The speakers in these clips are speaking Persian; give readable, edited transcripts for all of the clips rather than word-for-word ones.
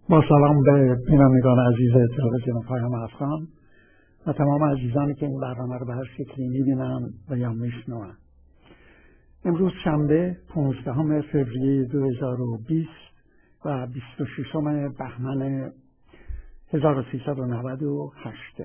با سلام به بینندگان عزیز تلویزیون پیام افغان و تمام عزیزانی که این برنامه رو به هر شکلی می‌بینن و یا میشنون. امروز شنبه 15 فوریه 2020 و 26 بهمن 1398.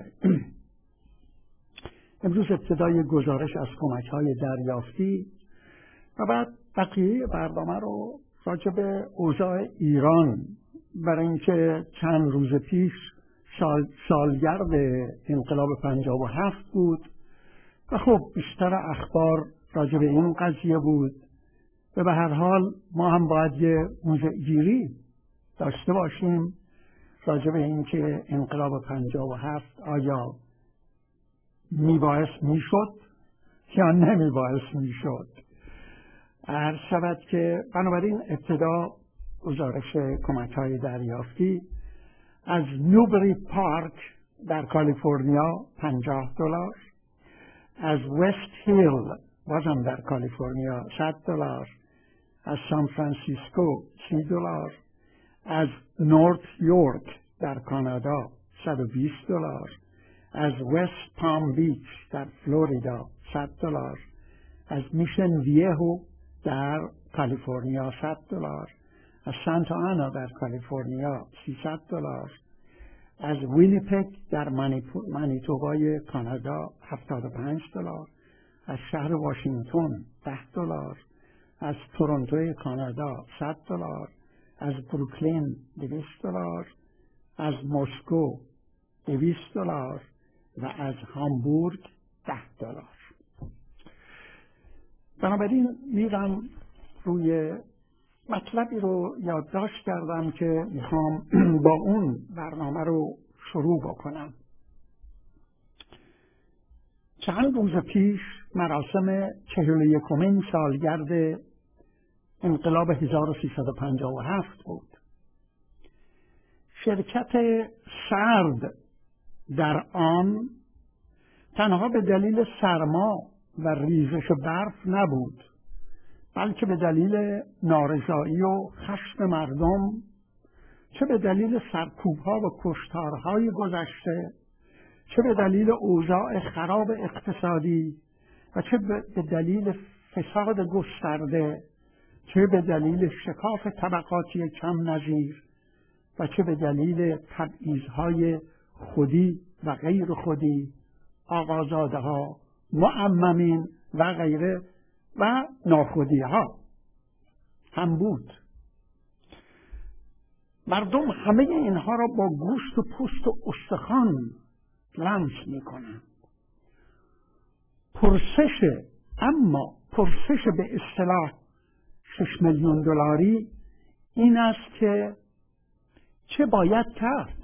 امروز ابتدای گزارش از کمک‌های دریافتی و بعد بقیه برنامه رو راجع به اوضاع ایران، برای اینکه چند روز پیش سالگرد انقلاب 57 بود و خب بیشتر اخبار راجع به این قضیه بود و به هر حال ما هم باید یه موضع‌گیری داشته باشیم راجع به اینکه انقلاب 57 آیا میبایست میشد یا نمیبایست میشد. عرض شود که بنابراین ابتدا گزارش کمک‌های دریافتی از نیوبری پارک در کالیفرنیا $50، از وست هیل بازم در کالیفرنیا $100، از سان فرانسیسکو $30، از نورت یورک در کانادا $120، از وست پام بیچ در فلوریدا $100، از میشن ویهو در کالیفرنیا $100، از سانتا آنا در کالیفرنیا $300، از وینیپگ در مانیتوبای کانادا $75، از شهر واشنگتن $10، از تورنتو کانادا $100، از بروکلین $200، از مسکو $200 و از هامبورگ $10. بنابراین میرم روی مطلبی رو یادداشت کردم که میخوام با اون برنامه رو شروع بکنم. چند روز پیش مراسم 41مین سالگرد انقلاب 1357 بود. شرکت سرد در آن تنها به دلیل سرما و ریزش برف نبود، بلکه به دلیل نارضایی و خشم مردم، چه به دلیل سرکوب‌ها و کشتارهای گذشته، چه به دلیل اوضاع خراب اقتصادی و چه به دلیل فساد گسترده، چه به دلیل شکاف طبقاتی کم نظیر و چه به دلیل تبعیض‌های خودی و غیر خودی، آقازاده‌ها، معممین و غیره و ناخودی ها هم بود. مردم همه اینها را با گوشت و پوست و استخوان لمس می کنند. اما پرسش به اصطلاح $6 میلیون این است که چه باید کرد؟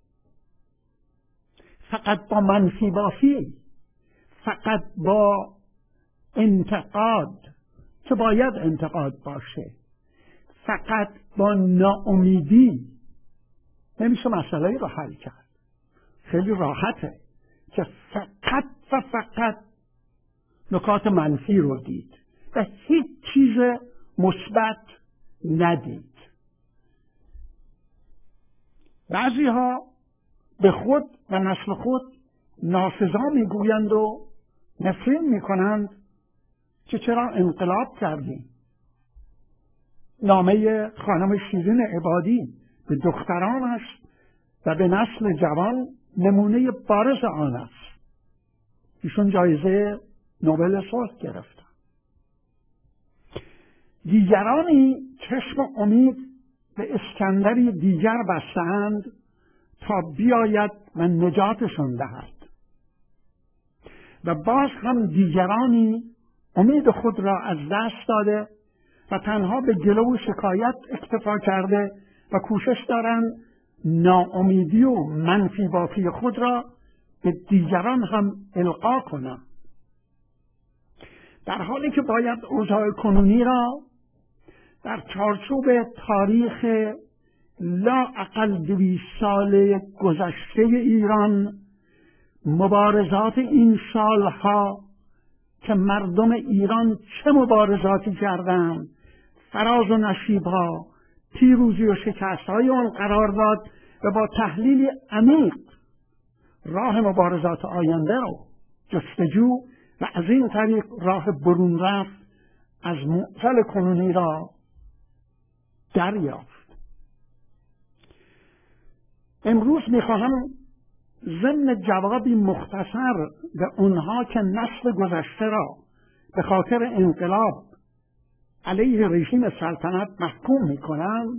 فقط با منفی بافی، فقط با انتقاد که باید انتقاد باشه، فقط با ناامیدی نمیشه مسئله رو حل کرد. خیلی راحته که فقط و فقط نکات منفی رو دید و هیچ چیز مثبت ندید. بعضی ها به خود و نسل خود ناسزا میگویند و نفرین میکنند که چرا انقلاب کردیم. نامه خانم شیرین عبادی به دخترانش و به نسل جوان نمونه بارز آن است. ایشون جایزه نوبل صلح گرفتن. دیگرانی چشم امید به اسکندری دیگر بستند تا بیاید و نجاتشون دهد و باز هم دیگرانی امید خود را از دست داده و تنها به گله و شکایت اکتفا کرده و کوشش دارند ناامیدی و منفی بافی خود را به دیگران هم القا کنند، در حالی که باید اوضاع کنونی را در چارچوب تاریخ لااقل 200 سال گذشته ایران، مبارزات این سالها که مردم ایران چه مبارزاتی کردند، فراز و نشیبها، پیروزی و شکست‌های آن قرار داد و با تحلیل عمیق راه مبارزات آینده رو جستجو و از این طریق راه برون رفت از معضل کنونی را دریافت. امروز میخواهم ضمن جوابی مختصر به اونها که نسل گذشته را به خاطر انقلاب علیه رژیم سلطنت محکوم میکنند،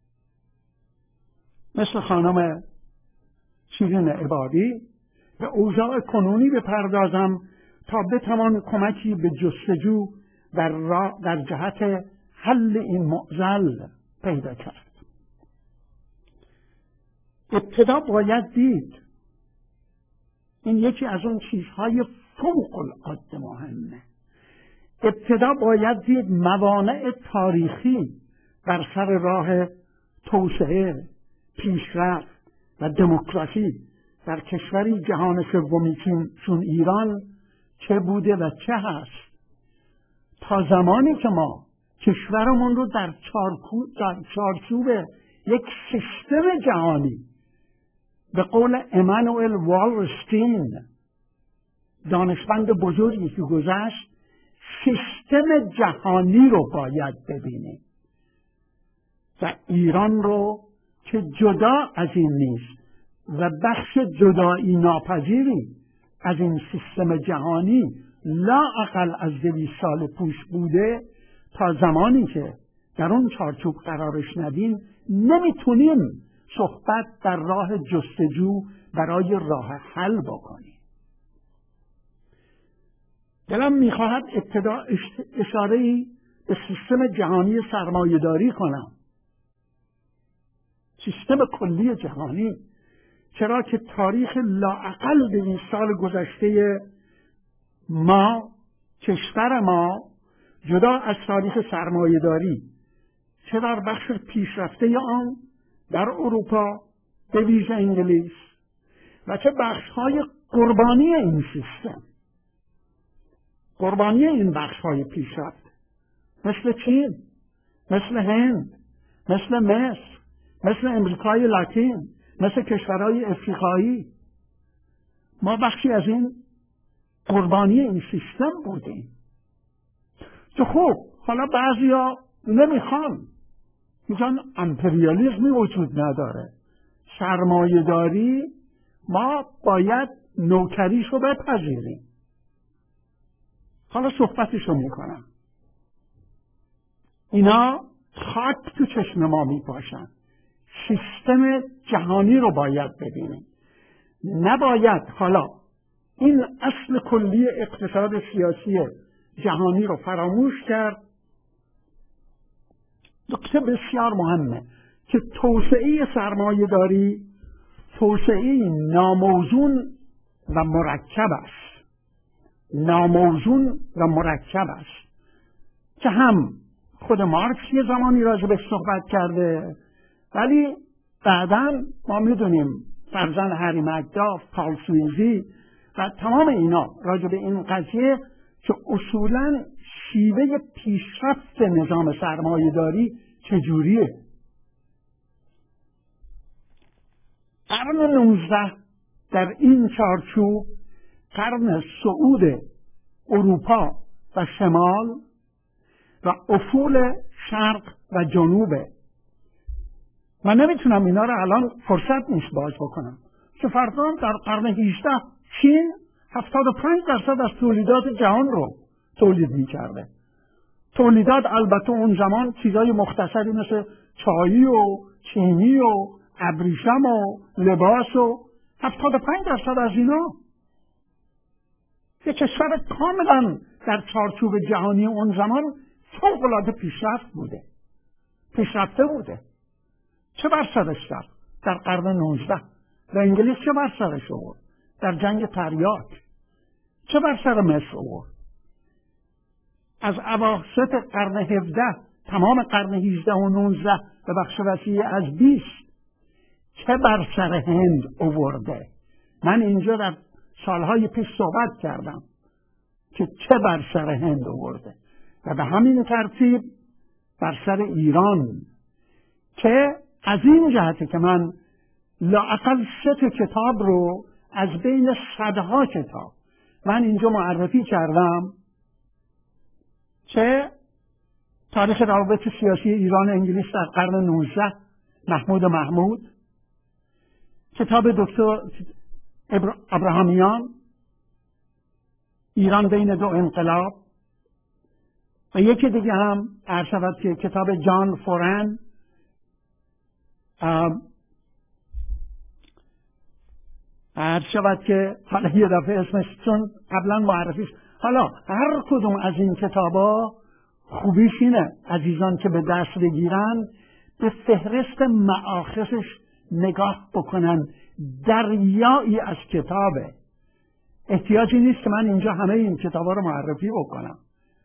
مثل خانم شیرین عبادی، به اوضاع کنونی بپردازم تا بتوان کمکی به جستجو در جهت حل این معضل پیدا کرد. ابتدا باید دید، این یکی از اون چیزهای فوق العاده مهمه، ابتدا باید دید موانع تاریخی بر سر راه توسعه، پیشرفت و دموکراسی در کشوری جهان سومی چون ایران چه بوده و چه هست. تا زمانی که ما کشورمون رو در چارچوب یک سیستم جهانی، به قول امانوئل والرستین، دانشمند بزرگی که گذشت، سیستم جهانی رو باید ببینیم و ایران رو که جدا از این نیست و بخش جدایی ناپذیری از این سیستم جهانی لا اقل از 200 سال پیش بوده، تا زمانی که در اون چارچوب قرارش ندیم نمیتونیم صحبت در راه جستجو برای راه حل بکنیم. دلم میخواهد ابتدا اشاره‌ای به سیستم جهانی سرمایه‌داری کنم، سیستم کلی جهانی، چرا که تاریخ لااقل 200 سال گذشته ما، کشور ما، جدا از تاریخ سرمایه‌داری، چه در بخش پیشرفته آن در اروپا به ویژه انگلیس و چه بخش‌های قربانی این سیستم، قربانی این بخش‌های پیشرفت، مثل چین، مثل هند، مثل مصر، مثل امریکای لاتین، مثل کشورهای افریقایی، ما بخشی از این قربانی این سیستم بودیم. که خب حالا بعضیا نمیخوان، میگن امپریالیسمی وجود نداره، سرمایه‌داری ما باید نوکریشو بپذیریم. حالا صحبتشو میکنم، اینا خاک تو چشم ما میپاشن. سیستم جهانی رو باید ببینیم، نباید حالا این اصل کلی اقتصاد سیاسی جهانی رو فراموش کرد. نکته بسیار مهمه که توسعه سرمایه‌داری توسعه ناموزون و مرکب است، ناموزون و مرکب است که هم خود مارکس یه زمانی راجع بهش صحبت کرده، ولی بعداً ما میدونیم فرزند هری مکداف، پال سویزی و تمام اینا راجع به این قضیه که اصولاً شیوه پیشرفت نظام سرمایه‌داری چجوریه. قرن 19 در این چارچوب قرن صعود اروپا و شمال و افول شرق و جنوبه. من نمیتونم اینا رو الان فرصت نیست باز بکنم که فردا در قرن 18 چین 75% از تولیدات جهان رو تولید میکرده. تولیدات البته اون زمان چیزای مختصری مثل چایی و چینی و ابریشم و لباس و 75% از اینا. یک کشور کاملا در چارچوب جهانی اون زمان فوق‌العاده پیشرفت بوده، پیشرفته بوده. چه بر سرش در قرن 19 و انگلیس چه بر سرش آورد در جنگ تریاک، چه بر سر مصر آورد. از اواسط قرن 17 تمام قرن 18 و 19 به بخش وسیع از 20 چه بر سر هند آورده. من اینجا در سالهای پیش صحبت کردم که چه بر سر هند آورده و به همین ترتیب بر سر ایران. که از این جهته که من لااقل 3 کتاب رو از بین صدها کتاب من اینجا معرفی کردم که تاریخ روابط سیاسی ایران و انگلیس در قرن 19 محمود کتاب دکتر ابراهامیان ایران بین 2 انقلاب و یکی دیگه هم عرض شود که کتاب جان فورن عرض شود که حالا یه دفعه اسمش چون قبلا معرفیش حالا هر کدوم از این کتابا خوبیش اینه عزیزان که به دست بگیرن به فهرست مآخذش نگاه بکنن. دریایی از کتابه، احتیاجی نیست که من اینجا همه این کتابا رو معرفی بکنم.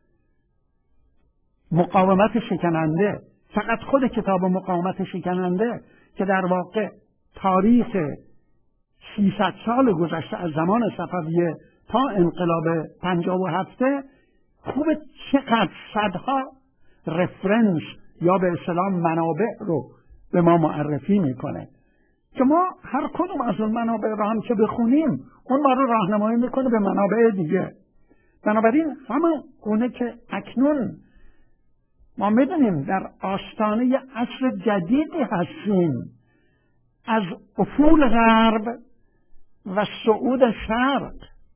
مقاومت شکننده، فقط خود کتاب مقاومت شکننده که در واقع تاریخ 300 سال گذشته از زمان صفویه تا انقلاب 57 خوب چقدر صدها رفرنس یا به اصطلاح منابع رو به ما معرفی میکنه که ما هر کدوم از اون منابع رو هم که بخونیم اون ما رو راهنمایی میکنه به منابع دیگه. بنابراین همون گونه که اکنون ما میدونیم در آستانه عصر جدیدی هستیم، از افول غرب و صعود شرق.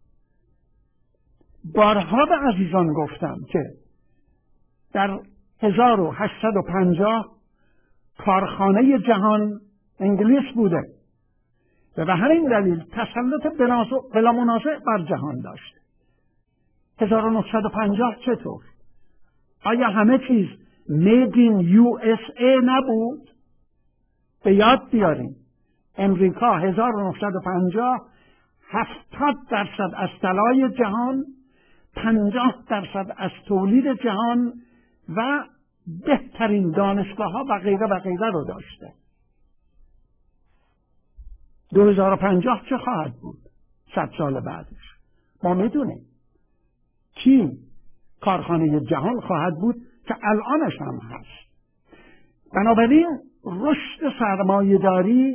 بارها به عزیزان گفتم که در 1850 کارخانه جهان انگلیس بوده و به همین دلیل تسلط بلا منازع بر جهان داشت. 1950 چطور؟ آیا همه چیز made in USA نبود؟ به یاد بیاریم امریکا 1950 70% از طلای جهان، 50% از تولید جهان و بهترین دانشگاه ها و غیره و غیره رو داشته. 2050 چه خواهد بود؟ 100 سال بعدش ما میدونیم کی کارخانه جهان خواهد بود که الانش هم هست. بنابراین رشد سرمایه‌داری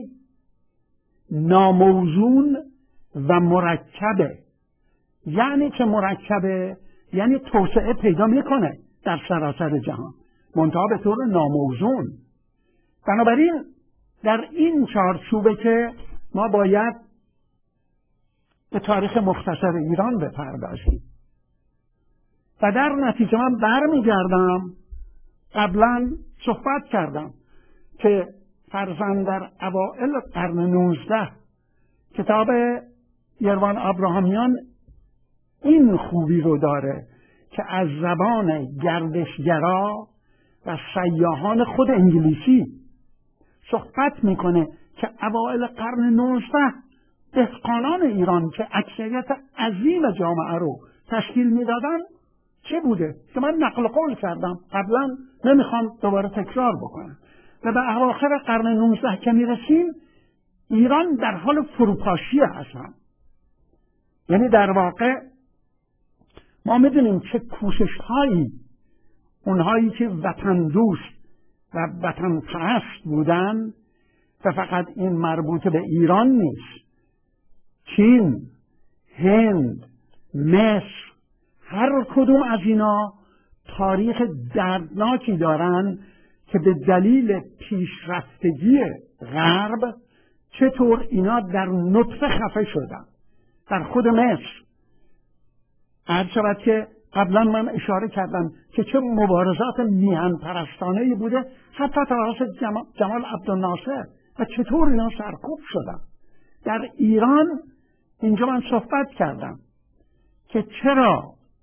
ناموزون و مرکبه. یعنی که مرکبه یعنی توسعه پیدا میکنه در سراسر جهان، منتها به طور ناموزون. بنابراین در این چارچوبه که ما باید به تاریخ مختصر ایران بپردازیم و در نتیجه من برمیگردم قبلا صحبت کردم که فرضاً در اوائل قرن 19 کتاب یروان ابراهامیان این خوبی رو داره که از زبان گردشگرا و سیاحان خود انگلیسی صحبت میکنه که اوائل قرن 19 دهقانان ایران که اکثریت عظیم جامعه رو تشکیل میدادن چه بوده که من نقل قول کردم قبلا، نمیخوام دوباره تکرار بکنم. و به اواخر قرن 19 که میرسیم ایران در حال فروپاشی هستن. یعنی در واقع ما میدونیم چه کوشش هایی اونهایی که وطن دوست و وطن پرست بودن و فقط این مربوط به ایران نیست، چین، هند، مصر، هر کدوم از اینا تاریخ دردناکی دارن که به دلیل پیشرفتگی غرب چطور اینا در نطفه خفه شدن. در خود مصر عرض شود که قبلا من اشاره کردم که چه مبارزات میهن پرستانه‌ای بوده حتی توسط جمال عبدالناصر و چطور اینا سرکوب شدن. در ایران اینجا من صحبت کردم که چرا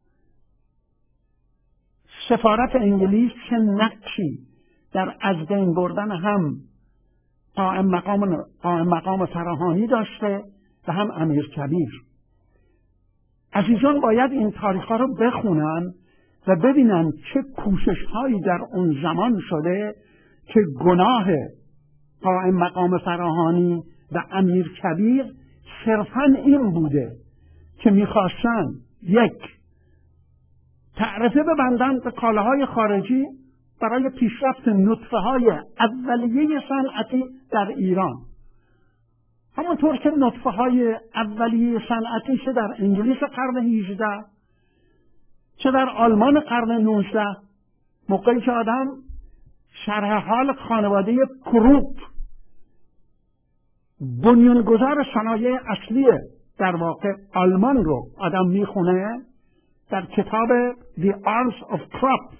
سفارت انگلیس چه نقشی در از بین بردن هم قائم مقام فراهانی داشته و هم امیرکبیر. عزیزان باید این تاریخ‌ها رو بخونن و ببینن چه کوشش‌هایی در اون زمان شده که گناه قائم مقام فراهانی و امیرکبیر صرفاً این بوده که می‌خواستن یک تعرفه ببندن به کالاهای خارجی برای پیشرفت نطفه‌های اولیه صنعتی در ایران. همونطور که نطفه‌های اولیه صنعتی چه در انگلیس قرن 18 چه در آلمان قرن 19، موقعی که آدم شرح حال خانواده کروپ بنیانگذار صنایع اصلی در واقع آلمان رو آدم میخونه در کتاب The Arts of Krupp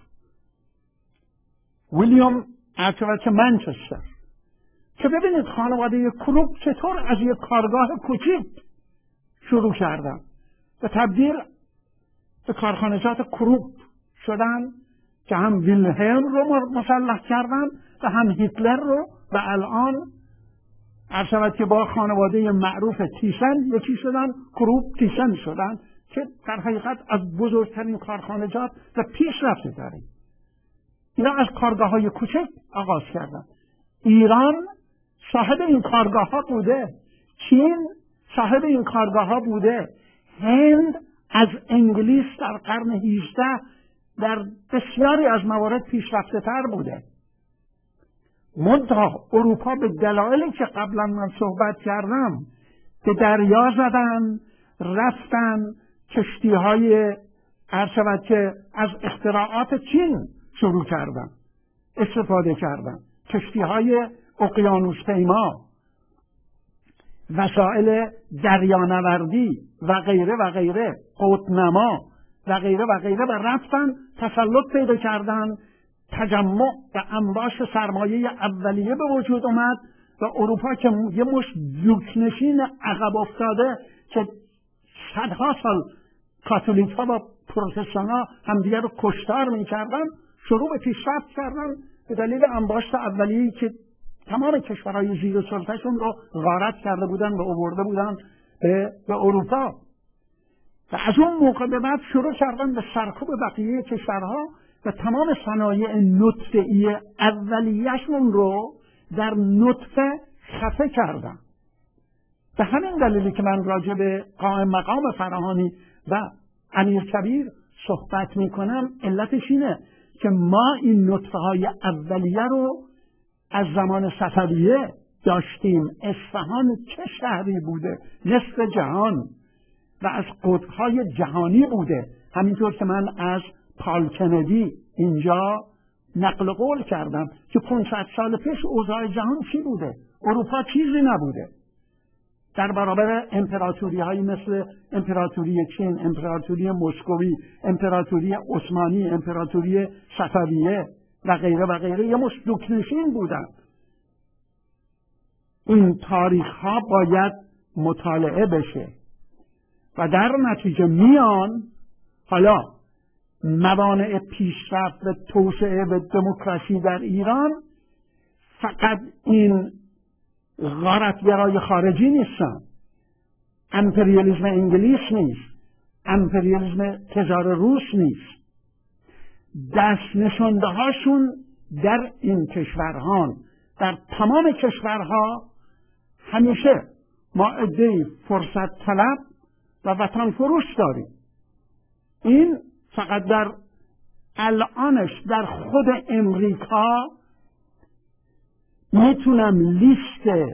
ویلیام ارچبالد منچستر، که ببینید خانواده کروپ چطور از یک کارگاه کوچیک شروع کردن و تبدیل به کارخانجات کروپ شدن که هم ویلهلم رو مسلح کردن و هم هیتلر رو، و الان ارشد که با خانواده معروف تیسن یکی شدن، کروپ تیسن شدن، که در حقیقت از بزرگترین کارخانجات و پیشرفت داریم. اینا از کارگاه های کوچک آغاز کردن. ایران صاحب این کارگاه ها بوده، چین صاحب این کارگاه ها بوده، هند از انگلیس در قرن 18 در بسیاری از موارد پیشرفته تر بوده. منتها اروپا به دلایلی که قبلا من صحبت کردم به دریا زدن، رفتن کشتی های که از اختراعات چین شروع کردن استفاده کردن، کشتی های اقیانوس پیما، وسایل دریانوردی و غیره و غیره، قطب‌نما و غیره و غیره، و رفتن تسلط پیدا کردن، تجمع و انباش سرمایه اولیه به وجود اومد و اروپا که یه مش دوکنشین عقب افتاده که صدها سال کاتولیک ها و پروتستان ها همدیگر رو کشتار میکردن، شروع به پیشرفت کردن به دلیل انباشت اولیه‌ای که تمام کشورهای زیر سلطه‌شون رو غارت کرده بودن و آورده بودن به اروپا. و از اون موقع به بعد شروع کردن به سرکوب بقیه کشورها و تمام صنایع نطفه‌ای اولیه‌شون رو در نطفه خفه کردن. به همین دلیلی که من راجع به قائم مقام فراهانی و امیرکبیر صحبت میکنم، علتش اینه که ما این نطفه‌های اولیه رو از زمان صفویه داشتیم. اصفهان چه شهری بوده، نصف جهان و از قطب‌های جهانی بوده. همینطور که من از پال کندی اینجا نقل قول کردم که 500 سال پیش اوضاع جهان چی بوده، اروپا چیزی نبوده در برابر امپراتوری هایی مثل امپراتوری چین، امپراتوری مسکوی، امپراتوری عثمانی، امپراتوری صفویه و غیره و غیره. یه مش دوکنشین بودن. این تاریخ ها باید مطالعه بشه و در نتیجه میان حالا موانع پیشرفت و توسعه و دموکراسی در ایران فقط این غارتگرای خارجی نیستن، امپریالیسم انگلیس نیست، امپریالیسم تزار روس نیست، دست نشانده هاشون در این کشورها، در تمام کشورها همیشه ما عده‌ای فرصت طلب و وطن فروش داریم. این فقط در الانش در خود امریکا میتونم لیست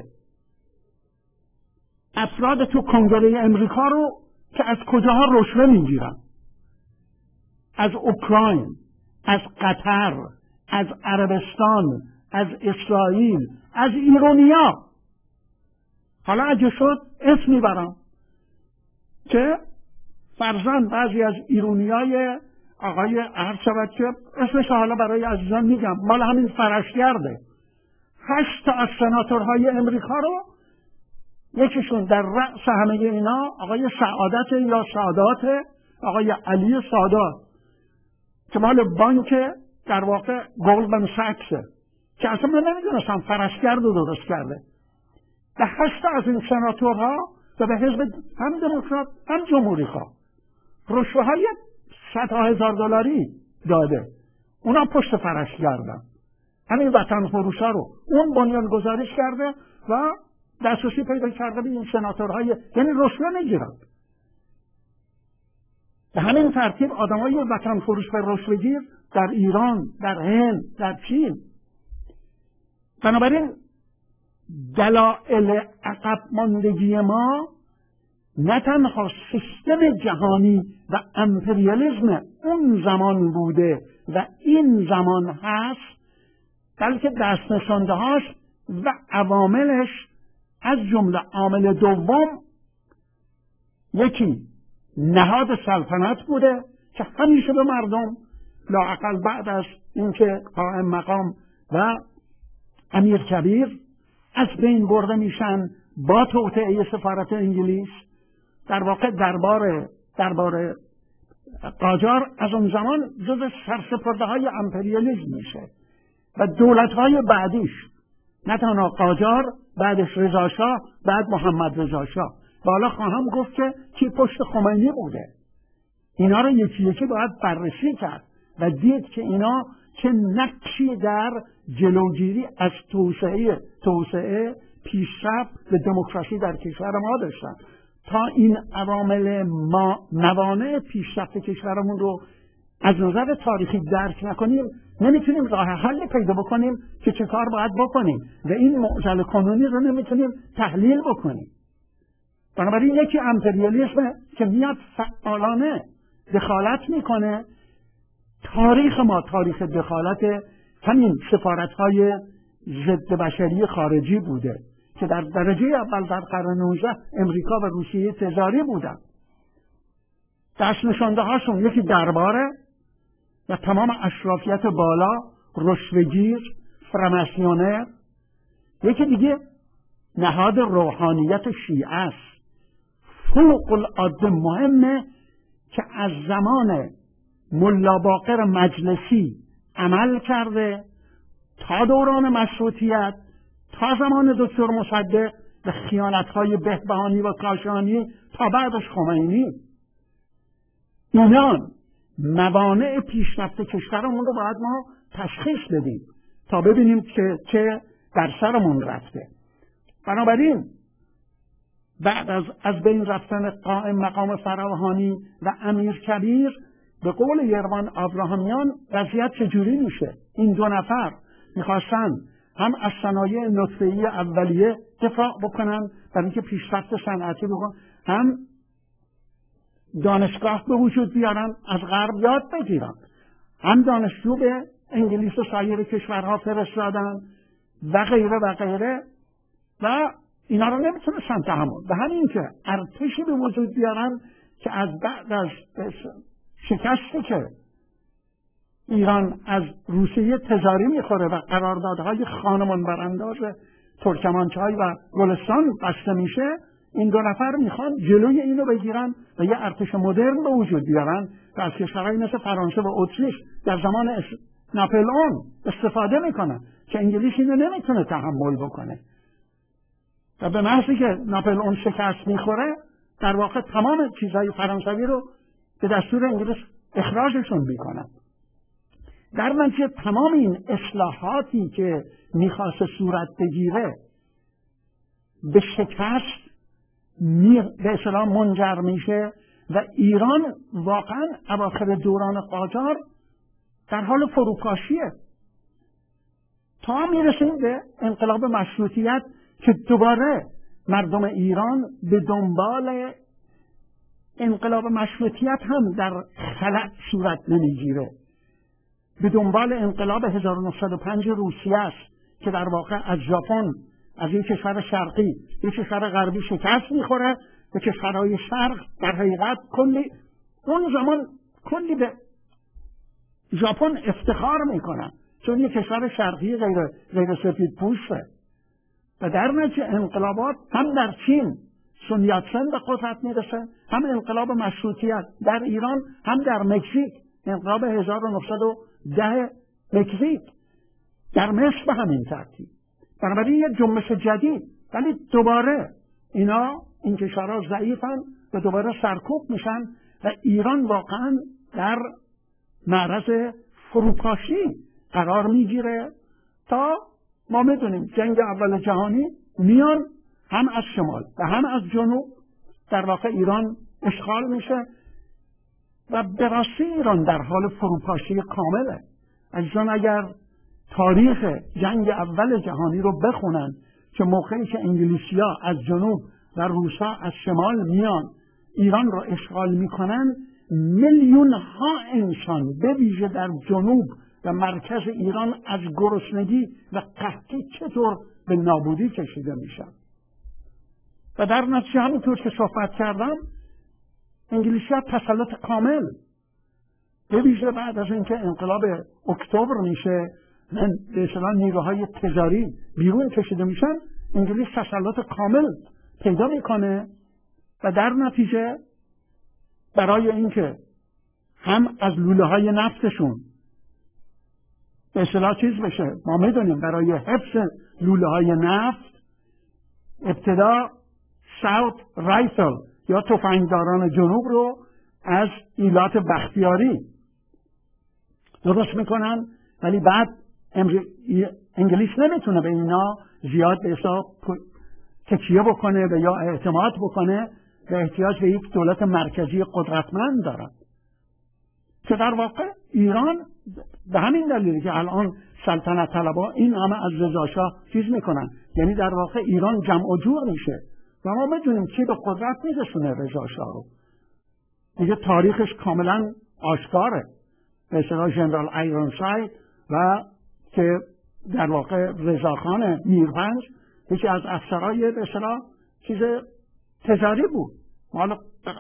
افراد تو کنگره امریکا رو که از کجاها رشوه میگیرن، از اوکراین، از قطر، از عربستان، از اسرائیل، از ایرانیا، حالا اگه شد اسم میبرم که فرزن بعضی از ایرانیای آقای عرض که اسمش حالا برای عزیزان میگم، مال همین فرشگرده. 8 تا از سناتورهای امریکا رو یکیشون در رأس همه اینا آقای سعادت یا سادات، آقای علی سادات که مال بانک در واقع گلدمن ساکسه که اصلا من نمیدونستم فرشگرد رو درست کرده. به 8 تا از این سناتورها و به حزب هم دموکرات هم جمهوری خواه رشوه های $100,000 داده. اونا پشت فرشگردن. همین وطن فروشا رو اون بنیان گذاریش کرده و دسترسی پیدا کرده به این سناتورهای، یعنی رشوه میگیرن. به همین ترتیب آدمای وطن فروش و رشوه‌گیر در ایران، در هند، در چین. بنابراین دلایل عقب ماندگی ما نه تنها سیستم جهانی و امپریالیسم اون زمان بوده و این زمان هست، بلکه دست نشانده‌هاش و عواملش، از جمله عامل دوم یکی نهاد سلطنت بوده که همیشه به مردم لااقل بعد از اینکه قائم مقام و امیر کبیر از بین برده میشن با توطئه سفارت انگلیس، در واقع دربار قاجار از اون زمان جز سرسپرده‌های امپریالیسم میشه و دولت‌های بعدیش، نه تنها قاجار، بعدش رضاشاه، بعد محمد رضاشاه. بالا خواهم گفت که کی پشت خمینی بوده. اینا رو یکی یکی باید بررسی کرد و دید که اینا چه نقشی در جلوگیری از توسعه پیشرفت به دموکراسی در کشور ما داشتن. تا این عوامل موانع پیشرفت کشورمون رو از نظر تاریخی درک نکنیم، نمیتونیم راه حل پیدا بکنیم که چه کار باید بکنیم و این معضل قانونی رو نمیتونیم تحلیل بکنیم. بنابراین یکی امپریالیسم که میاد فعالانه دخالت میکنه. تاریخ ما تاریخ دخالت همین سفارت‌های ضد بشری خارجی بوده که در درجه اول در قرن 19 امریکا و روسیه تزاری بودن. دست نشانده هاشون یکی درباره و تمام اشرافیت بالا، رشوه‌گیر، فراماسیونر. یکی دیگه نهاد روحانیت شیعه است، فوق العاده مهمه، که از زمان ملا باقر مجلسی عمل کرده تا دوران مشروطیت، تا زمان دکتر مصدق و خیانت‌های بهبهانی و کاشانی تا بعدش خمینی. اینان موانع پیشرفت کشورمون رو باید ما تشخیص بدیم تا ببینیم که چه در سرمون رفته. بنابراین بعد از بین رفتن قائم مقام فراهانی و امیر کبیر، به قول یروان ابراهامیان وضعیت چجوری میشه؟ این دو نفر میخواستن هم از صنایع نطفه‌ای اولیه دفاع بکنن برای اینکه پیشرفت صنعتی بکنن، هم دانشگاه به وجود بیارن، از غرب یاد بگیرن، هم دانشجو به انگلیس و سایر کشورها فرستادن و غیره و غیره و اینا رو نمیتونستن تحمل. به همین که ارتشی به وجود بیارن که از بعد از شکستی که ایران از روسیه تزاری میخوره و قراردادهای خانمان برانداز ترکمانچای و گلستان بسته میشه، این دو نفر میخوان جلوی اینو بگیرن و یه ارتش مدرن به وجود بیارن و از کشورهای مثل فرانسه و اتریش در زمان ناپلئون استفاده میکنن که انگلیس اینو نمیتونه تحمل بکنه و به محضی که ناپلئون شکست میخوره، در واقع تمام چیزهای فرانسوی رو به دستور انگلیس اخراجشون میکنن. در نتیجه تمام این اصلاحاتی که میخواسته صورت بگیره به شکست به اصطلاح منجر میشه و ایران واقعا اواخر دوران قاجار در حال فروپاشیه تا میرسیم به انقلاب مشروطیت که دوباره مردم ایران به دنبال انقلاب مشروطیت هم در خلأ صورت نمیگیره، به دنبال انقلاب 1905 روسیه است که در واقع از ژاپن، از یک کشور شرقی یک کشور غربی شکست میخوره و کشورهای شرق در حقیقت اون زمان کلی به ژاپن افتخار میکنن چون یک کشور شرقی غیر سفید پوسته و در نتیجه انقلابات هم در چین سون یاتسن به قدرت میرسه، هم انقلاب مشروطیت در ایران، هم در مکزیک انقلاب 1910 مکزیک، در مصر به همین ترتیب. بنابراین یک جنبش جدید، ولی دوباره این کشورها ضعیفن و دوباره سرکوب میشن و ایران واقعا در معرض فروپاشی قرار میگیره تا ما میدونیم جنگ اول جهانی میان هم از شمال و هم از جنوب، در واقع ایران اشغال میشه و به راستی ایران در حال فروپاشی کامله. عزیزان اگر تاریخ جنگ اول جهانی رو بخونن که موقعی که انگلیسی‌ها از جنوب و روس‌ها از شمال میان ایران رو اشغال میکنن، میلیون ها انسان به ویژه در جنوب و مرکز ایران از گرسنگی و قحطی چطور به نابودی کشیده میشن. و در نتیجه همونطور که صحبت کردم انگلیسی‌ها تسلط کامل، به ویژه بعد از اینکه انقلاب اکتبر میشه به اصطلاح نیروهای تجاری بیرون کشیده میشن، انگلیس تسلط کامل پیدا میکنه و در نتیجه برای اینکه هم از لوله های نفتشون به اصطلاح چیز بشه، ما میدونیم برای حفظ لوله های نفت ابتدا ساوت رایفل یا تفنگداران جنوب رو از ایلات بختیاری درست میکنن، ولی بعد انگلیس نمیتونه به اینا زیاد به حساب تکیه بکنه و یا اعتماد بکنه و احتیاج به یک دولت مرکزی قدرتمند دارد که در واقع ایران به همین دلیلی که الان سلطنت طلبها این همه از رضا شاه چیز میکنن، یعنی در واقع ایران جمع و جور میشه و ما بدونیم کی به قدرت میرسونه رضا شاه رو. دیگه تاریخش کاملا آشکاره، به اصطلاح ژنرال آیرونساید و که در واقع رضاخان میرپنج یکی از افسرهای به اصطلاح چیز تجاری بود، مال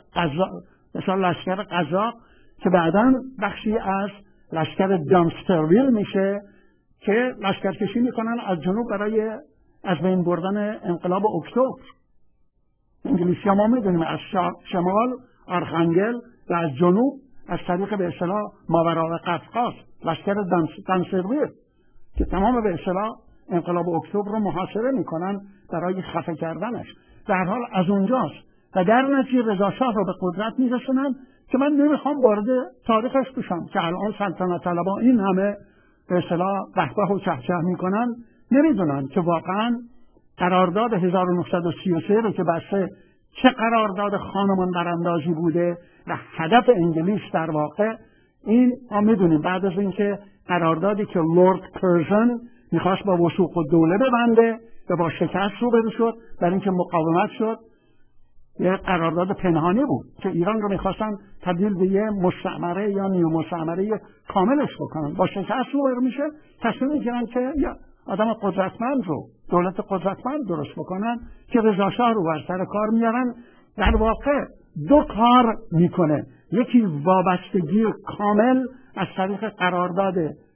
مثلا لشکر قزاق که بعداً بخشی از لشکر دانسترویل میشه که لشکرکشی میکنن از جنوب برای از بین بردن انقلاب اکتبر. انگلیسی ها ما میدونیم از شمال آرخانگل و از جنوب از طریق به اصطلاح ماوراء قفقاز لشکر دانسترویل که تمام به اصطلاح انقلاب اکتبر رو محاصره میکنن برای خفه کردنش. در حال از اونجاست و در نتیجه رضا شاه رو به قدرت میرسونن که من نمیخوام وارد تاریخش بشم که الان سلطنت طلبها این همه به اصطلاح قهقه و چهچه میکنن، نمیدونن که واقعا قرارداد 1933 رو که بسته چه قرارداد خانمان براندازی بوده و هدف انگلیس در واقع این ما میدونیم بعد از اینکه قراردادی که لورد کرزن میخواست با وثوق الدوله ببنده و با شکست روبرو شد، برای اینکه مقاومت شد، یه قرارداد پنهانی بود که ایران رو میخواستن تبدیل به یه مستعمره یا نیو مستعمره کاملش بکنن. با شکست روبرو میشه، تصمیم میگیرن که یا آدم قدرتمند رو، دولت قدرتمند درست بکنن که رضا شاه رو بر سر کار میارن. در واقع دو کار میکنه، یکی وابستگی کامل از طریق قرارداد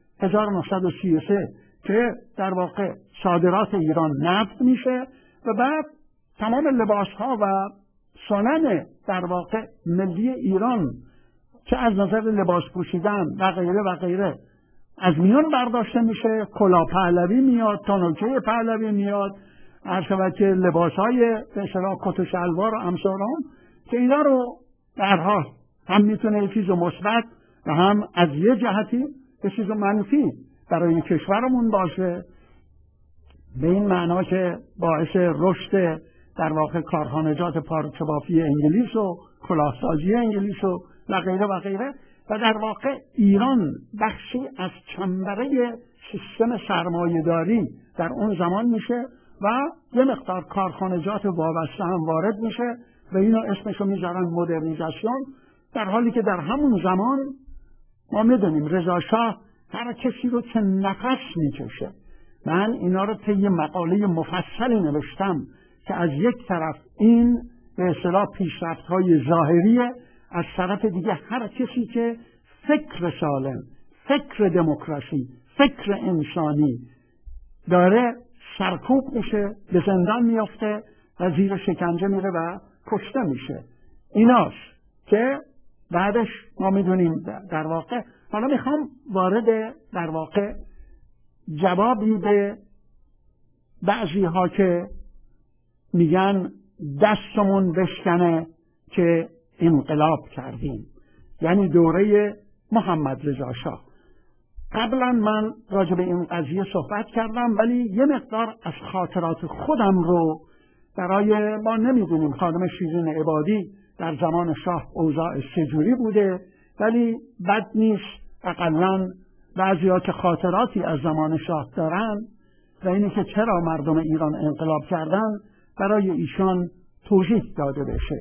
1933 که در واقع صادرات ایران نفت میشه و بعد تمام لباس ها و سنن در واقع ملی ایران که از نظر لباس پوشیدن و غیره و غیره از میان برداشته میشه. کلاه پهلوی میاد، تانوکه پهلوی میاد، هر شود که لباس های به اصطلاح کت و شلوار و امثال هم که اینا رو در حال هم میتونه چیز مثبت و هم از یه جهتی یه چیز منفی برای کشورمون باشه، به این معنا که باعث رشد در واقع کارخانجات پارچه بافی انگلیس و کلاهسازی انگلیس و غیره و غیره و در واقع ایران بخشی از چنبره سیستم سرمایه‌داری در اون زمان میشه و یه مقدار کارخانجات وابسته هم وارد میشه و اینو اسمشو میذارن مدرنیزاسیون، در حالی که در همون زمان ما میدونیم رضا شاه هر کسی رو که نفس میکشه. من اینا رو طی مقاله مفصلی نوشتم که از یک طرف این به اصطلاح پیشرفت‌های ظاهریه، از طرف دیگه هر کسی که فکر سالم، فکر دموکراسی، فکر انسانی داره سرکوب میشه، به زندان میافته و زیر شکنجه میره و کشته میشه. ایناست که بعدش ما میدونیم در واقع. حالا میخوام وارد در واقع جوابی به بعضی ها که میگن دستمون بشکنه که انقلاب کردیم، یعنی دوره محمد رضا شاه. قبلا من راجع به این قضیه صحبت کردم ولی یه مقدار از خاطرات خودم رو برای ما نمیدونیم خانم شیرین عبادی در زمان شاه اوضاع چجوری بوده ولی بد نیست اقلاً بعضی‌ها که خاطراتی از زمان شاه دارن و اینی که چرا مردم ایران انقلاب کردن برای ایشان توضیح داده بشه.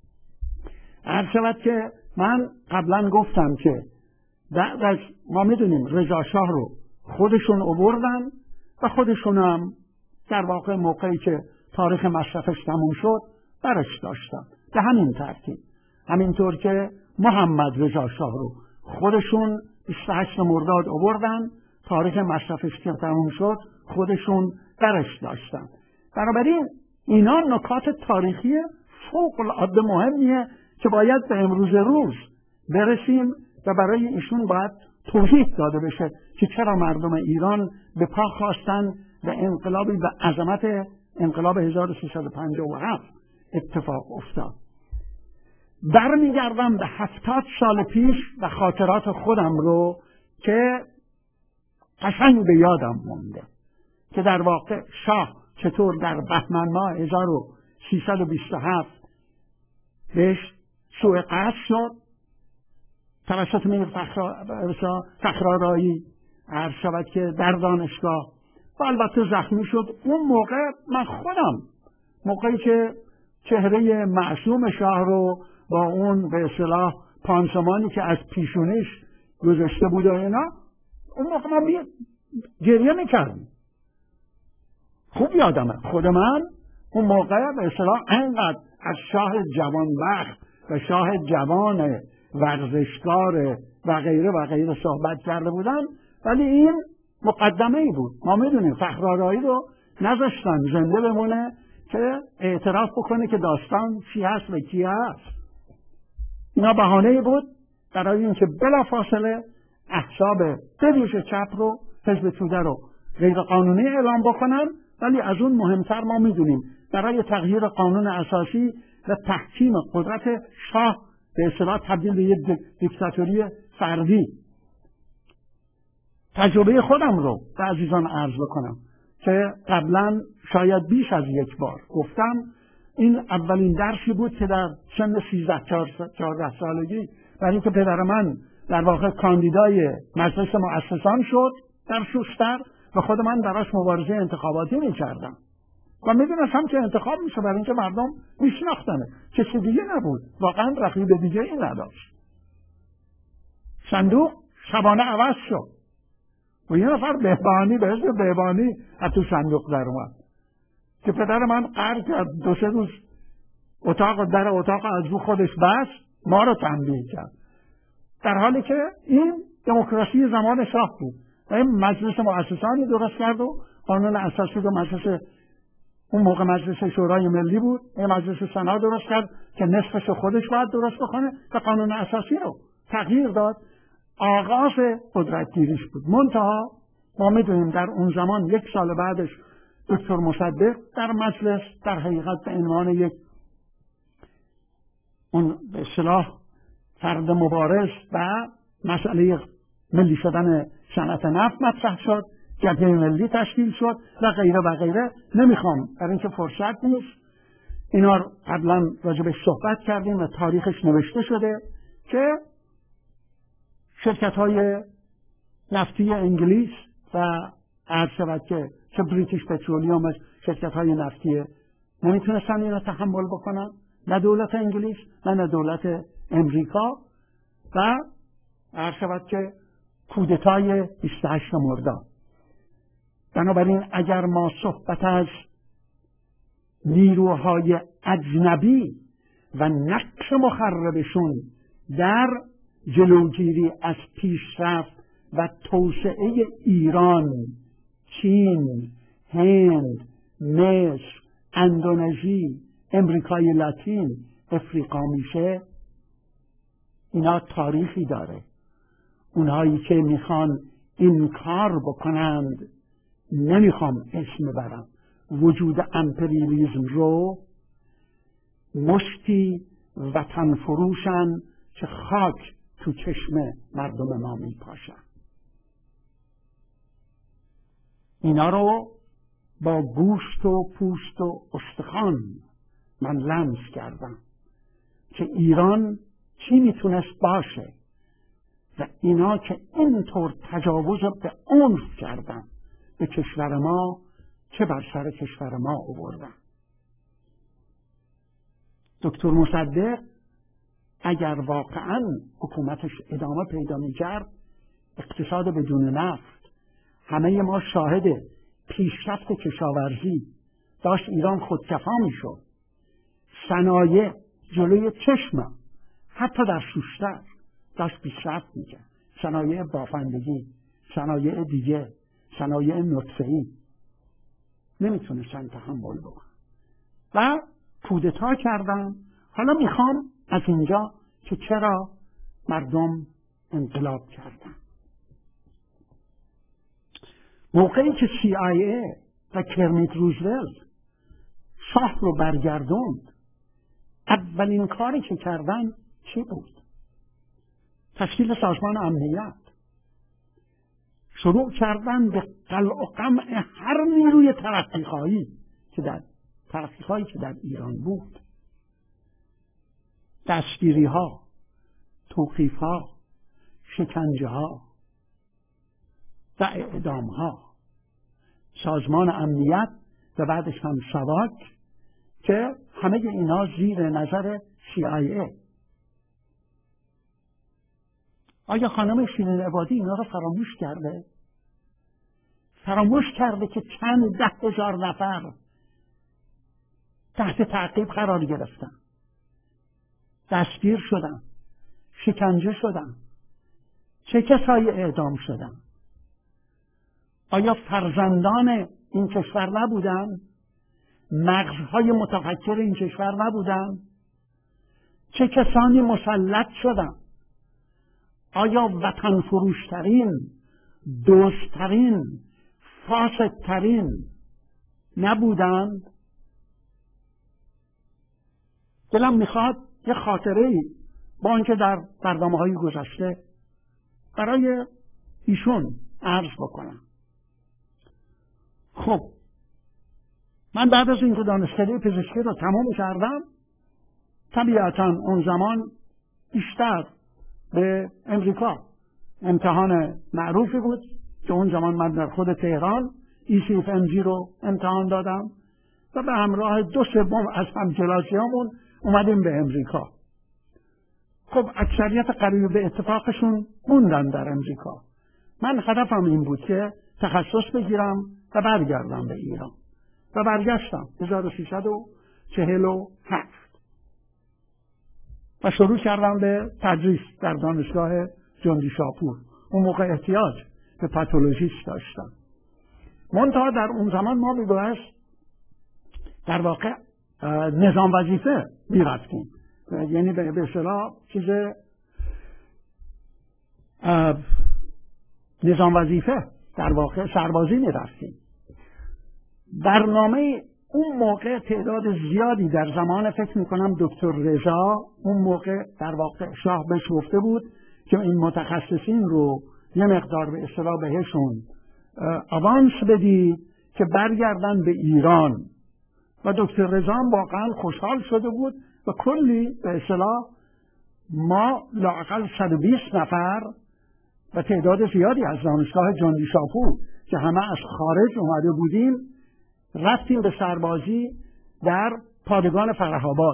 عرض شود که من قبلا گفتم که بعد از ما میدونیم رضا شاه رو خودشون آوردن و خودشون هم در واقع موقعی که تاریخ مصرفش تموم شد برش داشتن. به همین ترتیب همینطور که محمد رضا شاه رو خودشون 28 مرداد آوردن، تاریخ مصرفش که تموم شد خودشون برش داشتن. بنابراین اینا نکات تاریخی فوق العاده مهمیه که باید به امروز روز برسیم و برای ایشون باید توضیح داده بشه که چرا مردم ایران به پا خواستن و انقلابی به عظمت انقلاب 1357 اتفاق افتاد. برمیگردم به 70 سال پیش و خاطرات خودم رو که قشنگ به یادم مونده که در واقع شاه چطور در بهمن ماه 1327 بهش سوء قصد شد توسط میر فخرآرایی، عرض شود که در دانشگاه و البته زخمی شد. اون موقع من خودم موقعی که چهره معصوم شاه رو با اون به اصطلاح پانسمانی که از پیشونیش گذاشته بود و اینا، اون موقع من گریه میکردم. خوب یادمه خود من اون موقع به اصطلاح انقدر از شاه جوانبخت و شاه جوان ورزشکار و غیره و غیره صحبت کرده بودن، ولی این مقدمه ای بود. ما میدونیم فخرآرایی رو نذاشتن زنده بمونه که اعتراف بکنه که داستان چی هست و کی هست. اینا بهانه بود برای اینکه بلافاصله احزاب بویژه چپ رو، حزب توده رو غیر قانونی اعلام بکنن، ولی از اون مهمتر ما میدونیم برای تغییر قانون اساسی و تحکیم قدرت شاه به اصطلاح تبدیل به یک دیکتاتوری فردی. تجربه خودم رو به عزیزان عرض بکنم که قبلا شاید بیش از یک بار گفتم. این اولین درسی بود که در سن 13-14 سالگی، برای اینکه پدر من در واقع کاندیدای مجلس مؤسسان شد در شوشتر و خود من براش مبارزه انتخاباتی می‌کردم و می‌دونستم که انتخاب میشه برای اینکه مردم میشناختنه، کسی دیگه نبود، واقعا رقیب دیگه ای نداشت. صندوق شبانه عوض شد و یه نفر بهبانی به اسم بهبانی از تو صندوق در اومد که پدر من قهر کرد، 2-3 روز در اتاق از رو خودش بست، ما رو تنبیه کرد، در حالی که این دموکراسی زمان شاه بود و این مجلس مؤسسانی درست کرد و قانون اساسی رو مجلس اون موقع مجلس شورای ملی بود، این مجلس سنا درست کرد که نصفش خودش باید درست بکنه و قانون اساسی رو تغییر داد. آغاز قدرتگیریش بود. منتها ما میدونیم در اون زمان 1 سال بعدش دکتر مصدق در مجلس در حقیقت به عنوان یک اون به اصطلاح فرد مبارز و مسئله ملی شدن صنعت نفت مطرح شد، جبهه ملی تشکیل شد و غیره و غیره. نمیخوام برای اینکه فرصت نیست اینا رو قبلا راجبش صحبت کردیم و تاریخش نوشته شده که شرکت‌های نفتی انگلیس و عرض شود که چه بریتیش پترولیوم شرکت‌های نفتی نمیتونستن اینا تحمل بکنن، نه دولت انگلیس نه دولت امریکا، و عرض شود که کودتای 28 مرداد. بنابراین اگر ما صحبت از نیروهای اجنبی و نقش مخربشون در جلوگیری از پیشرفت و توسعه ایران، چین، هند، مصر، اندونزی، امریکای لاتین، افریقا میشه، اینا تاریخی داره. اونهایی که میخوان این کار بکنند، نمیخوام اسم برم، وجود امپریالیسم رو مشتی وطن فروشن که خاک تو چشم مردم ما میپاشن. اینا رو با گوشت و پوست و استخوان من لمس کردم که ایران چی میتونست باشه اینا که اینطور تجاوز به عنف کردن به کشور ما، چه بر سر کشور ما آوردن. دکتر مصدق اگر واقعا حکومتش ادامه پیدا می‌کرد، اقتصاد بدون نفت، همه ما شاهد پیشرفت کشاورزی داشت، ایران خودکفا میشد، صنایع جلوی چشم حتی در شوشتر داشت پیشرفت میکرد، صنایع بافندگی، صنایع دیگه، صنایع نطفه‌ای نمیتونستن تحمل بکنن و کودتا کردن. حالا میخوام از اینجا که چرا مردم انقلاب کردن. موقعی که CIA و کرمیت روزولت شاه رو برگردوند، اولین کاری که کردن چی بود؟ تشکیل سازمان امنیت. شروع کردن به قلع و قمع هر نیروی ترقیخواهی که در ایران بود. دستگیری ها، توقیف ها، شکنجه ها و اعدام ها. سازمان امنیت و بعدش هم ساواک که همه اینا زیر نظر CIA. آیا خانم شیرین عبادی اینا رو فراموش کرده؟ فراموش کرده که چند 10,000 نفر تحت تعقیب قرار گرفتن، دستگیر شدن، شکنجه شدن، چه کسایی اعدام شدن؟ آیا فرزندان این کشور نبودن؟ مغزهای متفکر این کشور نبودن؟ چه کسانی مسلط شدن؟ آیا وطن فروشترین، دزدترین، فاسدترین نبودند؟ دلم میخواد یه خاطره‌ای با آنکه در برنامه‌های گذشته برای ایشون عرض بکنم. خب من بعد از اینکه دانشکده پزشکی رو تمام کردم، طبیعتاً اون زمان بیشتر به امریکا، امتحان معروفی بود که اون زمان من در خود تهران ECFMG رو امتحان دادم و به همراه 2/3 از همکلاسیامون اومدیم به امریکا. خب اکثریت قریب به اتفاقشون موندن در امریکا. من هدفم این بود که تخصص بگیرم و برگردم به ایران و برگشتم 1347 و شروع کردم به تدریس در دانشگاه جندی شاپور. اون موقع احتیاج به پاتولوژیست داشتم. منتها در اون زمان ما میبایست در واقع نظام وظیفه میرفتیم، یعنی به اصطلاح چیز نظام وظیفه در واقع سربازی میرفتیم. برنامه اون موقع تعداد زیادی در زمان فکر میکنم دکتر رضا اون موقع در واقع شاه بهش گفته بود که این متخصصین رو یه مقدار به اصطلاح بهشون آوانس بدی که برگردن به ایران و دکتر رضا واقعا خوشحال شده بود و کلی به اصطلاح ما لااقل 120 نفر و تعداد زیادی از دانشگاه جندی شاپور که همه از خارج اومده بودیم رفتیم به سربازی در پادگان فره‌آباد.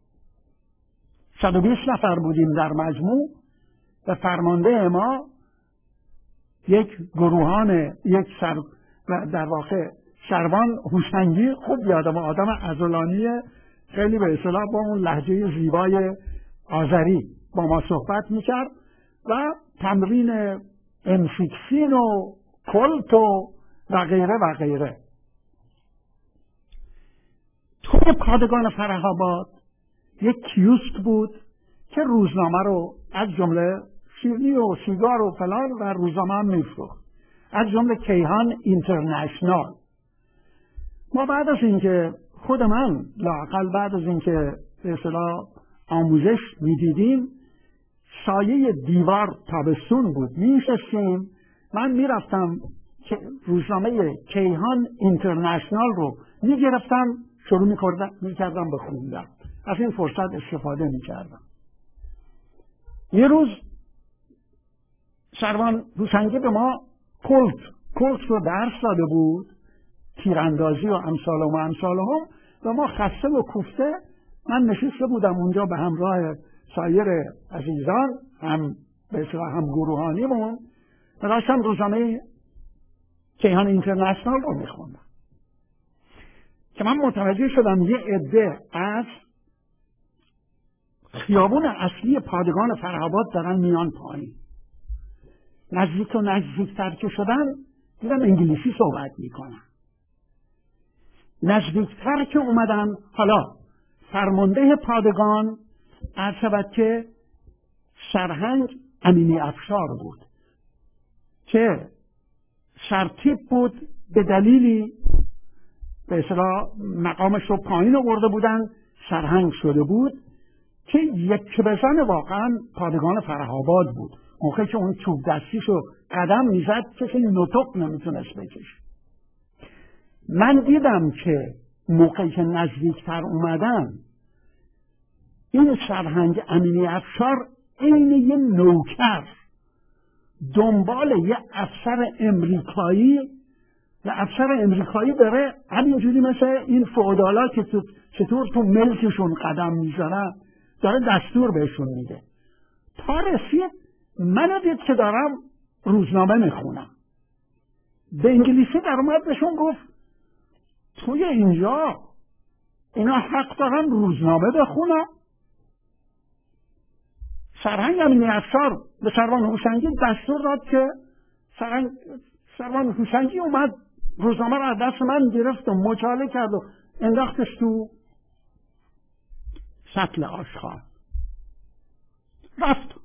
120 نفر بودیم در مجموع و فرمانده ما یک گروهان در واقع سروان هوشنگی، خوب یادم، آدم عضلانی خیلی به اصطلاح با اون لهجه زیبای آذری با ما صحبت میکرد و تمرین امسیکسین و کلت و غیره و غیره. توی پادگان فره‌آباد یک کیوسک بود که روزنامه رو از جمله شیرینی و سیگار و فلان و روزنامه هم میفروخت، از جمله کیهان اینترنشنال. ما بعد از اینکه خود من لااقل بعد از اینکه به اصطلاح آموزش میدیدیم، سایه دیوار تابستون بود، میشستیم، من میرفتم که روزنامه کیهان اینترنشنال رو میگرفتم، شروع میکردم به خوندن. از این فرصت استفاده میکردم. یه روز سروان هوشنگی به ما کلت رو درس داده بود، تیراندازی و امثال هم و ما خسته و کوفته. من نشسته بودم اونجا به همراه سایر عزیزان، هم به اصطلاح هم گروهانیمون، و داشتم روزنامه کیهان اینترنشنال رو میخوندم که من متوجه شدم یه عده از خیابون اصلی پادگان فره‌آباد دارن میان پایین. نزدیکتر که شدن دیدم انگلیسی صحبت میکنن. نزدیکتر که اومدن، حالا فرمانده پادگان عرض شود که سرهنگ امینی افشار بود که سرتیپ بود، به دلیلی به اصطلاح مقامش رو پایین آورده بودن، سرهنگ شده بود که یک بزن واقعا پادگان فره‌آباد بود. موقعی که اون چوب دستیشو قدم میزد کسی نطق نمیتونست بکشه. من دیدم که موقعی که نزدیکتر اومدن این سرهنگ امینی افشار عین یه نوکر دنبال یه افسر امریکایی و افسر امریکایی داره همینجوری مثل این فئودالا که چطور تو ملکشون قدم میذارن داره دستور بهشون میده. تا رسید منو دید که دارم روزنامه میخونم، به انگلیسی در اومد بهشون گفت توی اینجا اینا حق دارن روزنامه بخونن. سرهنگ امینی افشار به سروان هوشنگی دستور داد که سروان هوشنگی اومد روزنامه رو از دست من گرفت و مچاله کرد و انداختش تو سطل آشغال رفت.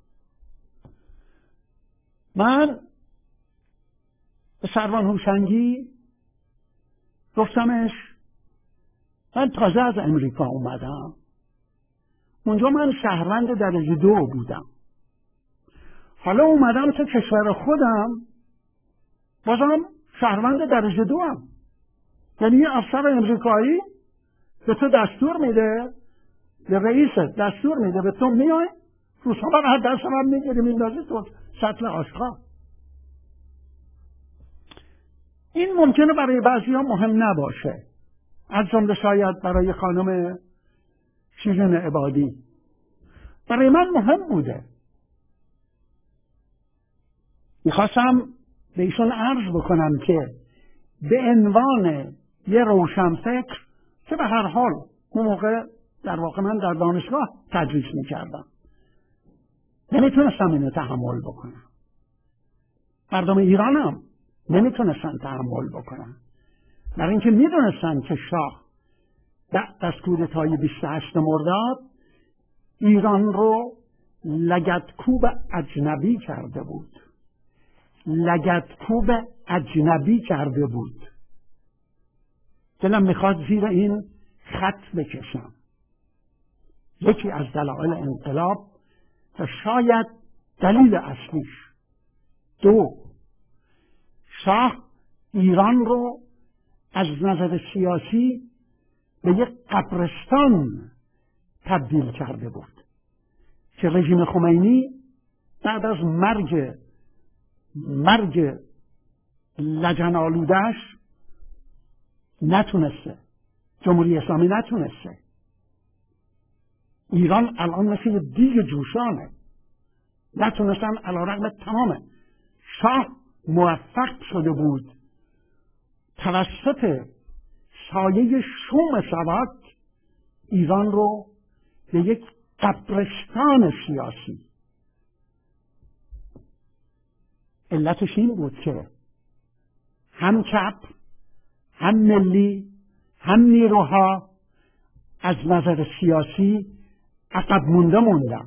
من به سروان هوشنگی گفتمش من تازه از امریکا اومدم، اونجا من شهروند درجه 2 بودم، حالا اومدم تو کشور خودم بازم شهروند درجه 2 هم. یعنی یه افسر امریکایی به تو دستور میده، به رئیست دستور میده، به تو میای روزنامه رو از دست من میگیری میندازی تو سطل آشغال. این ممکنه برای بعضی ها مهم نباشه، از جمله شاید برای خانم شیرین عبادی. برای من مهم بوده. میخواستم به ایشون عرض بکنم که به عنوان یه روشنفکر که به هر حال اون موقع در واقع من در دانشگاه تدریس میکردم، نمیتونستم اینو تحمل بکنم. مردم ایران هم نمیتونستن تحمل بکنن، برای اینکه میدونستن که شاه بعد از کودتای 28 مرداد ایران رو لگدکوب اجنبی کرده بود. لگدکوب اجنبی کرده بود. دلم میخواد زیر این خط بکشم. یکی از دلایل انقلاب و شاید دلیل اصلیش، 2، شاه ایران رو از نظر سیاسی به یک قبرستان تبدیل کرده بود که رژیم خمینی بعد از مرگ لجن‌آلوده‌اش نتونسته، جمهوری اسلامی نتونسته. ایران الان مثل دیگ جوشانه، نتونستن علیرغم تمام. شاه موفق شده بود توسط سایه شوم ساواک ایران رو به یک قبرستان سیاسی. علتش این بود که هم چپ، هم ملی، هم نیروها از نظر سیاسی عقب موندن.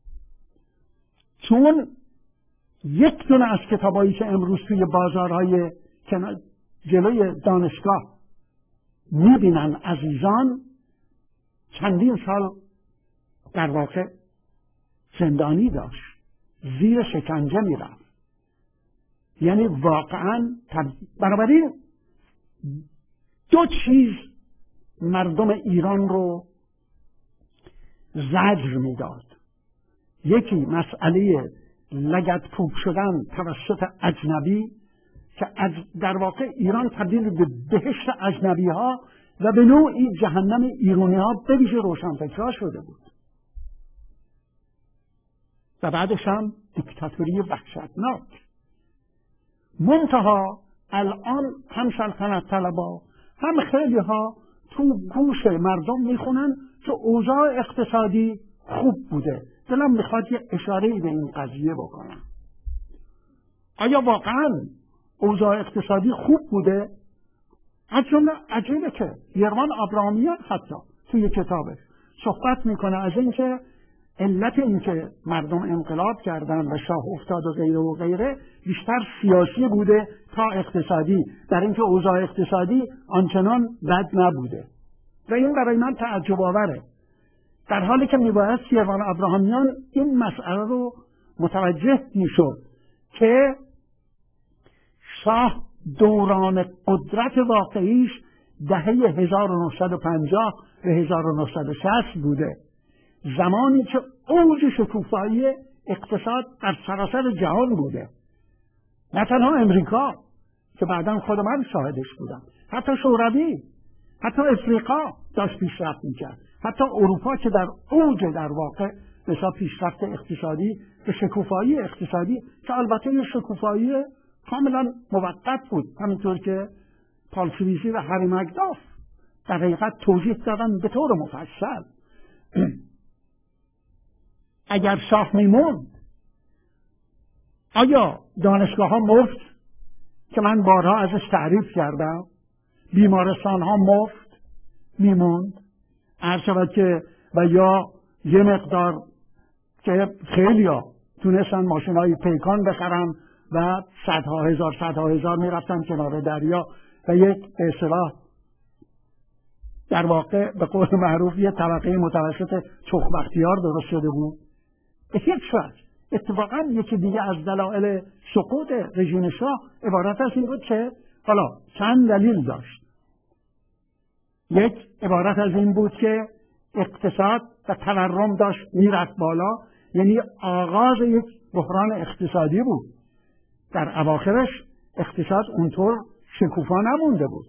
چون یک دونه از کتابایی که امروز توی بازارهای جلوی دانشگاه میبینن عزیزان، چندین سال در واقع زندانی داشت، زیر شکنجه میرفت. یعنی واقعا بنابراین 2 چیز مردم ایران رو زجر میداد. یکی مسئله لگدپوک شدن توسط اجنبی که در واقع ایران تبدیل به بهشت اجنبی ها و به نوعی جهنم ایرانی ها به ویژه روشنفکرها شده بود و بعدش هم دیکتاتوری وحشتناک. منتها الان هم سلطنت طلبا هم خیلی ها تو گوش مردم میخونن که اوضاع اقتصادی خوب بوده. دلم میخواد یه اشاره‌ای به این قضیه بکنم. آیا واقعا اوضاع اقتصادی خوب بوده؟ از جمله عجیبه که یروان ابراهامیان حتی توی کتابش صحبت میکنه از اینکه علت اینکه مردم انقلاب کردن و شاه افتاد و غیره و غیره بیشتر سیاسی بوده تا اقتصادی، در اینکه اوضاع اقتصادی آنچنان بد نبوده و این برای من تعجب آوره، در حالی که میباید یروان ابراهامیان این مسئله رو متوجه میشد که شاه دوران قدرت واقعیش دهه 1950 و 1960 بوده، زمانی که اوج شکوفایی اقتصاد در سراسر جهان بوده. نه تنها امریکا که بعداً خود من شاهدش بودم، حتی شوروی، حتی افریقا داشت پیشرفت میکرد، حتی اروپا که در اوج در واقع بسیار پیشرفت اقتصادی و شکوفایی اقتصادی که البته یه شکوفایی کاملا موقت بود، همینطور که پالسویزی و هری مکداف در حقیقت توضیح دادن به طور مفصل. اگر شاه میموند آیا دانشگاه ها مفت که من بارها ازش تعریف کردم، بیمارستان ها مفت میموند؟ عرض شود که و یا یه مقدار که خیلی ها تونستن ماشین های پیکان بخرن و صدها هزار میرفتن کنار دریا و یک به اصطلاح در واقع به قول معروف یه طبقه متوسط چخبختیار درست شده بود. به هیچ وجه. اتفاقا یکی دیگه از دلایل سقوط رژیم شاه عبارت از این بود که حالا چند دلیل داشت. یک عبارت از این بود که اقتصاد و تورم داشت میرفت بالا، یعنی آغاز یک بحران اقتصادی بود. در اواخرش اقتصاد اونطور شکوفا نمونده بود.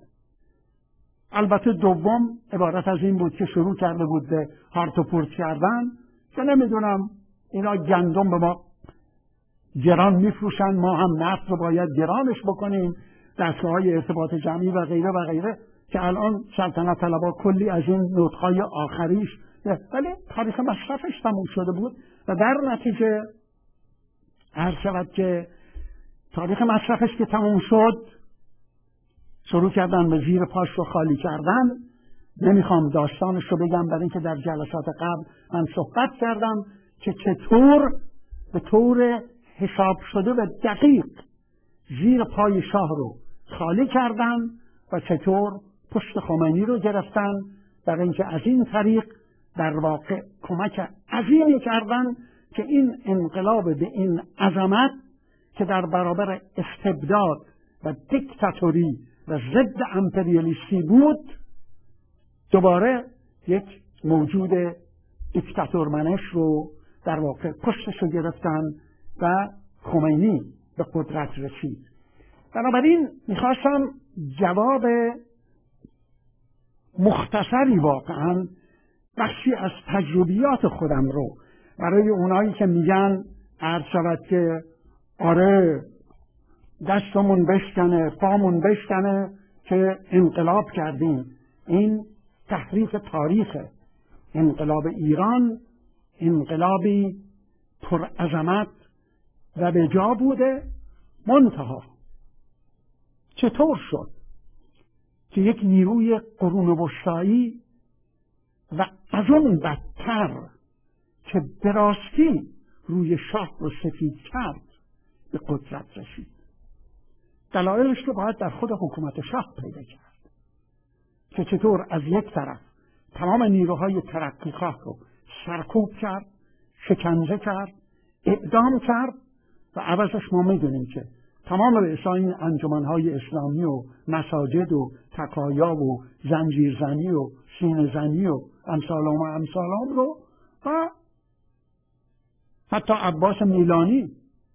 البته دوم عبارت از این بود که شروع کرده بود به هارت و پورت کردن که نمیدونم اینا گندم به ما گران میفروشن، ما هم نفت رو باید گرانش بکنیم، دستگاه‌های ارتباط جمعی و غیره و غیره که الان سلطنت طلبها کلی از این نطق‌های آخریش، ولی تاریخ مصرفش تموم شده بود و در نتیجه عرض شود که تاریخ مصرفش که تموم شد شروع کردن به زیر پاش رو خالی کردن. نمیخوام داستانش رو بگم برای اینکه در جلسات قبل من صحبت کردم که چطور به طور حساب شده و دقیق زیر پای شاه رو خالی کردن و چطور پشت خمینی رو گرفتن برای اینکه از این طریق در واقع کمک عظیمی کردن که این انقلاب به این عظمت که در برابر استبداد و دیکتاتوری و ضد امپریالیستی بود دوباره یک موجود دیکتاتورمنش رو در واقع پشتش رو گرفتن و خمینی به قدرت رسید. بنابراین میخواستم جواب مختصری واقعا بخشی از تجربیات خودم رو برای اونایی که میگن عرض شود که آره دستمون بشکنه پامون بشکنه که انقلاب کردیم. این تحریف تاریخ انقلاب ایران انقلابی پر عظمت و به جا بوده. منتها چطور شد که یک نیروی قرون وسطایی و از اون بدتر که به راستی روی شاه رو سفید کرد به قدرت رسید؟ دلایلش رو باید در خود حکومت شاه پیدا کرد که چطور از یک طرف تمام نیروهای ترقیخواه رو سرکوب کرد، شکنجه کرد، اعدام کرد و عوضش ما میدونیم که تمام رؤسای انجمنهای اسلامی و مساجد و تقایا و زنجیرزنی و سینه زنی و امثالام رو و حتی عباس میلانی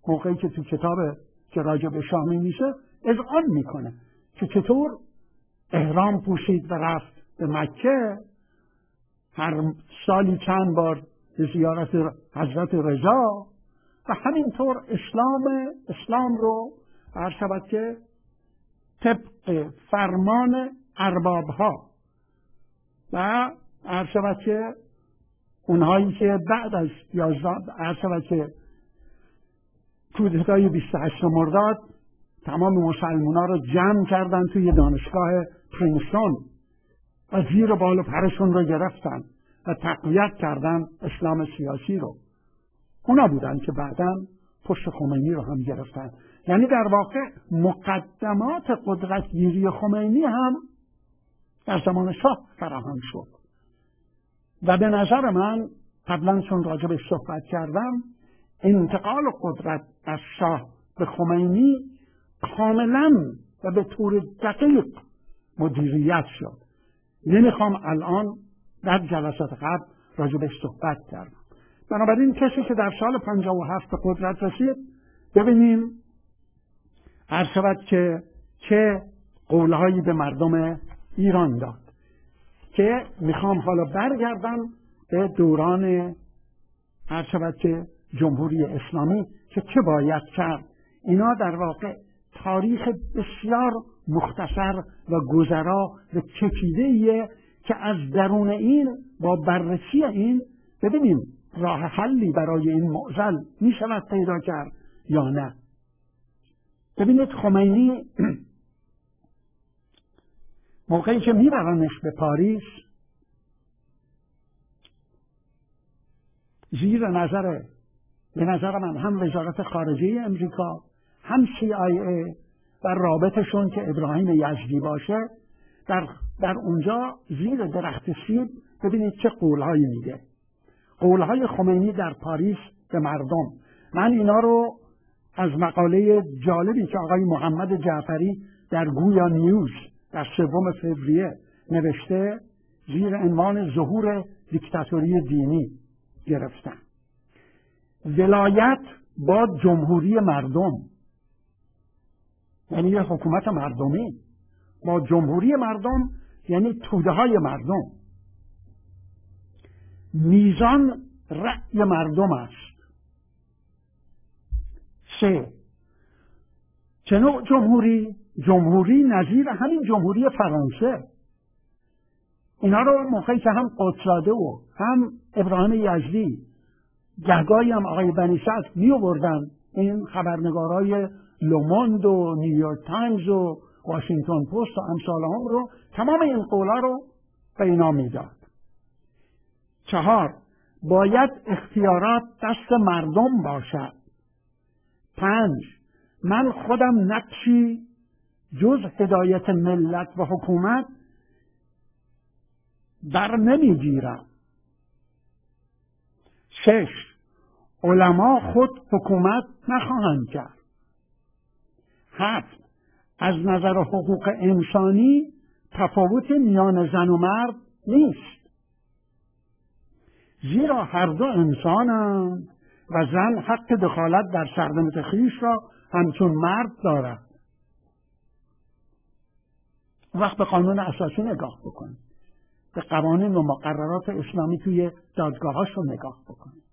موقعی که تو کتاب که راجع به شاه می‌نویسه اذعان میکنه که چطور احرام پوشید و رفت به مکه، هر سالی چند بار به زیارت حضرت رضا و همینطور اسلام رو عرض شود که طبق فرمان اربابها و عرض شود که اونهایی که بعد از 11 عرض شود که کودتای 28 مرداد تمام مسلمان‌ها رو جمع کردن توی دانشگاه پرینستون و زیر بال و پرشون رو گرفتن و تقویت کردن اسلام سیاسی رو. اونا بودن که بعداً پشت خمینی رو هم گرفتن. یعنی در واقع مقدمات قدرتگیری خمینی هم در زمان شاه فراهم شد و به نظر من قبلا چون راجبش صحبت کردم انتقال قدرت از شاه به خمینی کاملا و به طور دقیق مدیریت شد. نمیخوام الان در جلسات قبل راجبش صحبت کردم. بنابراین کسی که در سال 57 به قدرت رسید، ببینیم عرض شود که چه قولهایی به مردم ایران داد که میخوام حالا برگردم به دوران عرض شود که جمهوری اسلامی که چه باید کرد. اینا در واقع تاریخ بسیار مختصر و گذرا و چکیده‌ایه که از درون این با بررسی این ببینیم راه حلی برای این معضل می شود پیدا کرد یا نه. ببینید خمینی موقعی که میبرنش به پاریس زیر به نظر من هم وزارت خارجه امریکا هم CIA و رابطشون که ابراهیم یزدی باشه در اونجا زیر درخت سیب ببینید چه قولهایی میده. قولهای خمینی در پاریس به مردم. من اینا رو از مقاله جالبی که آقای محمد جعفری در گویا نیوز در 3 فوریه نوشته زیر عنوان ظهور دیکتاتوری دینی گرفتن. ولایت با جمهوری مردم، یعنی یه حکومت مردمی با جمهوری مردم، یعنی توده های مردم. میزان رأی مردم است. 3 چه نوع جمهوری نظیر همین جمهوری فرانسه. اینا رو موقعی که هم قدس‌زاده و هم ابراهیم یزدی گهگاهی هم آقای بنی صدر می آوردن، این خبرنگارای لوموند و نیویورک تایمز و واشنگتن پست و امثال هم رو تمام این قولا رو به اینا میداد. 4 باید اختیارات دست مردم باشد. 5 من خودم نقشی جز هدایت ملت و حکومت در نمیگیرم. 6 علما خود حکومت نخواهند کرد. 7 از نظر حقوق انسانی تفاوت میان زن و مرد نیست، زیرا هر دو انسانند و زن حق دخالت در سرنوشت خویش را همچون مرد دارد. وقت به قانون اساسی نگاه بکنید، به قوانین و مقررات اسلامی توی دادگاهاش رو نگاه بکنید.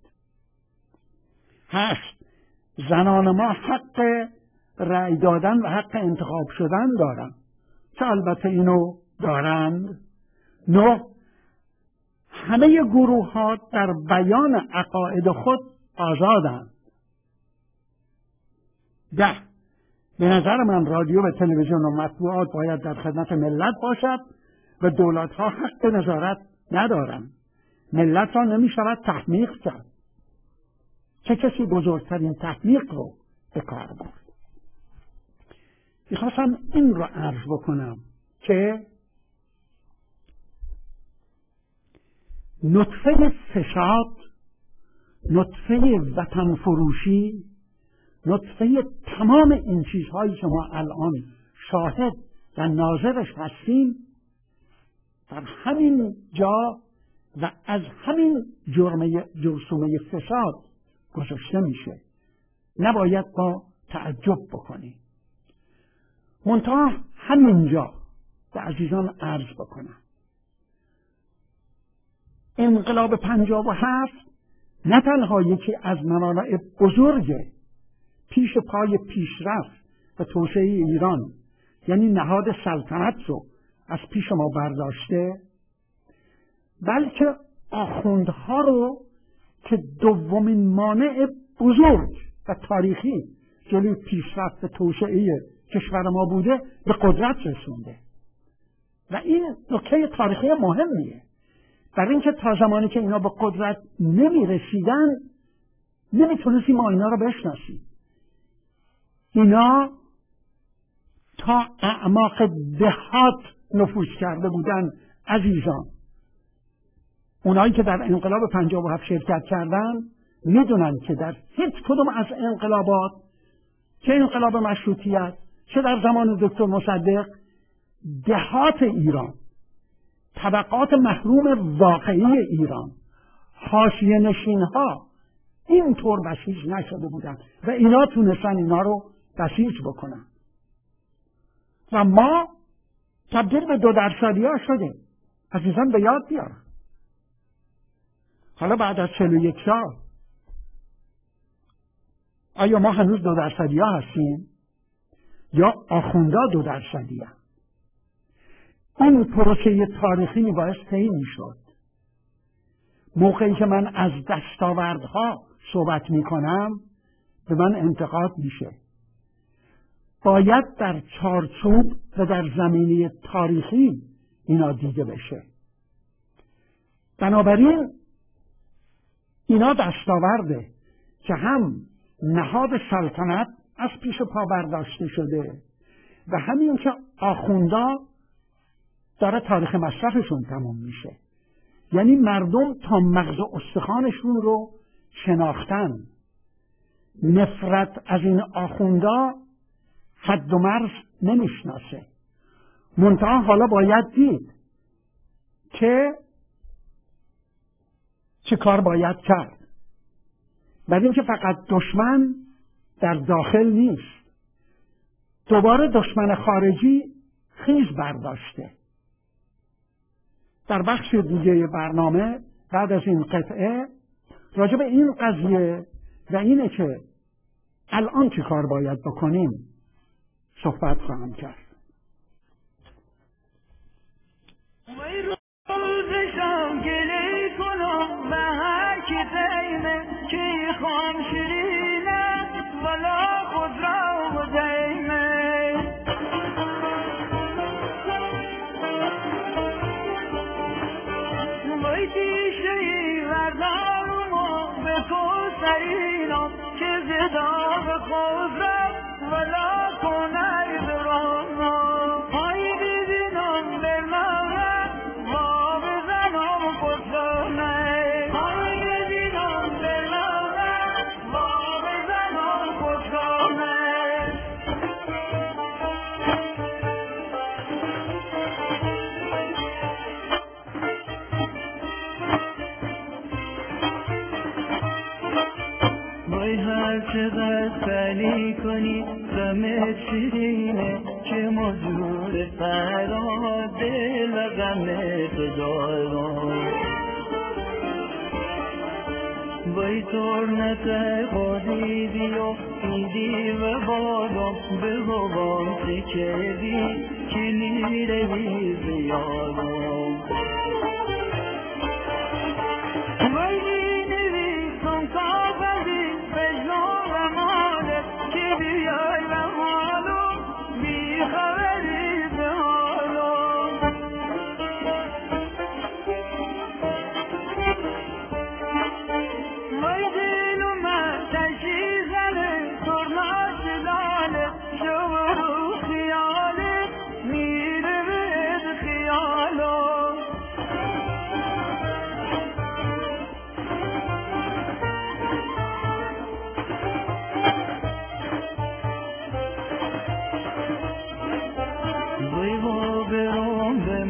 8 زنان ما حق رأی دادن و حق انتخاب شدن دارند که البته اینو دارند. 9 همه گروه ها در بیان عقاید خود آزادند. 10 به نظر من رادیو و تلویزیون و مطبوعات باید در خدمت ملت باشد و دولت ها حق نظارت ندارند. ملت را نمی شود تحمیق کرد. چه کسی بزرگترین تحمیق رو به کار برد؟ میخواستم این رو عرض بکنم که نطفه فساد، نطفه وطن فروشی، نطفه تمام این چیزهایی که ما الان شاهد و ناظرش هستیم در همین جا و از همین جرثومه فساد گذاشته میشه. نباید با تعجب بکنیم. منتها همینجا به عزیزان عرض بکنم انقلاب 57 نه تنها یکی از موانع بزرگ پیش پای پیشرفت و توسعه ایران، یعنی نهاد سلطنت رو از پیش ما برداشته، بلکه آخوندها رو که دومین مانع بزرگ و تاریخی جلوی پیشرفت و توسعه کشور ما بوده به قدرت رسونده. و این نکته تاریخی مهمیه، برای اینکه تا زمانی که اینا به قدرت نمی رسیدن نمیتونستیم ما اینا رو بشناسیم. اینا تا اعماق دهات نفوذ کرده بودن عزیزان. اونایی که در انقلاب 57 شرکت کردن میدونن که در هیچ کدوم از انقلابات، چه انقلاب مشروطیت چه در زمان دکتر مصدق، دهات ایران، طبقات محروم واقعی ایران، حاشیه نشین‌ها اینطور بسیج نشده بودن و اینا تونستن اینا رو بسیج بکنن و ما تبدیل به 2% شده. عزیزان به یاد بیارن حالا بعد از 41 سال آیا ما هنوز 2% هستیم یا آخوندا 2%؟ این پروسه تاریخی میباید طی میشد. موقعی که من از دستاوردها صحبت میکنم به من انتقاد میشه. باید در چارچوب و در زمینه تاریخی اینا دیده بشه. بنابراین اینا دستاورده که هم نهاد سلطنت از پیش پا برداشته شده و همین که آخوندا داره تاریخ مصرفشون تموم میشه. یعنی مردم تا مغز استخوانشون رو شناختن. نفرت از این آخوندا حد و مرز نمیشناسه. منتها حالا باید دید که چه کار باید کرد. برای اینکه فقط دشمن در داخل نیست، دوباره دشمن خارجی خیز برداشته. در بخش دیگه برنامه بعد از این قطعه راجع به این قضیه و اینه که الان چه کار باید بکنیم صحبت خواهم کرد. چقدر خالی کنی غمت شیرینه که مزور فرا دل و غمت دارم وای طور نتر خودیدی و ایدی و بادم به بابام سکردی که نیره بی زیادم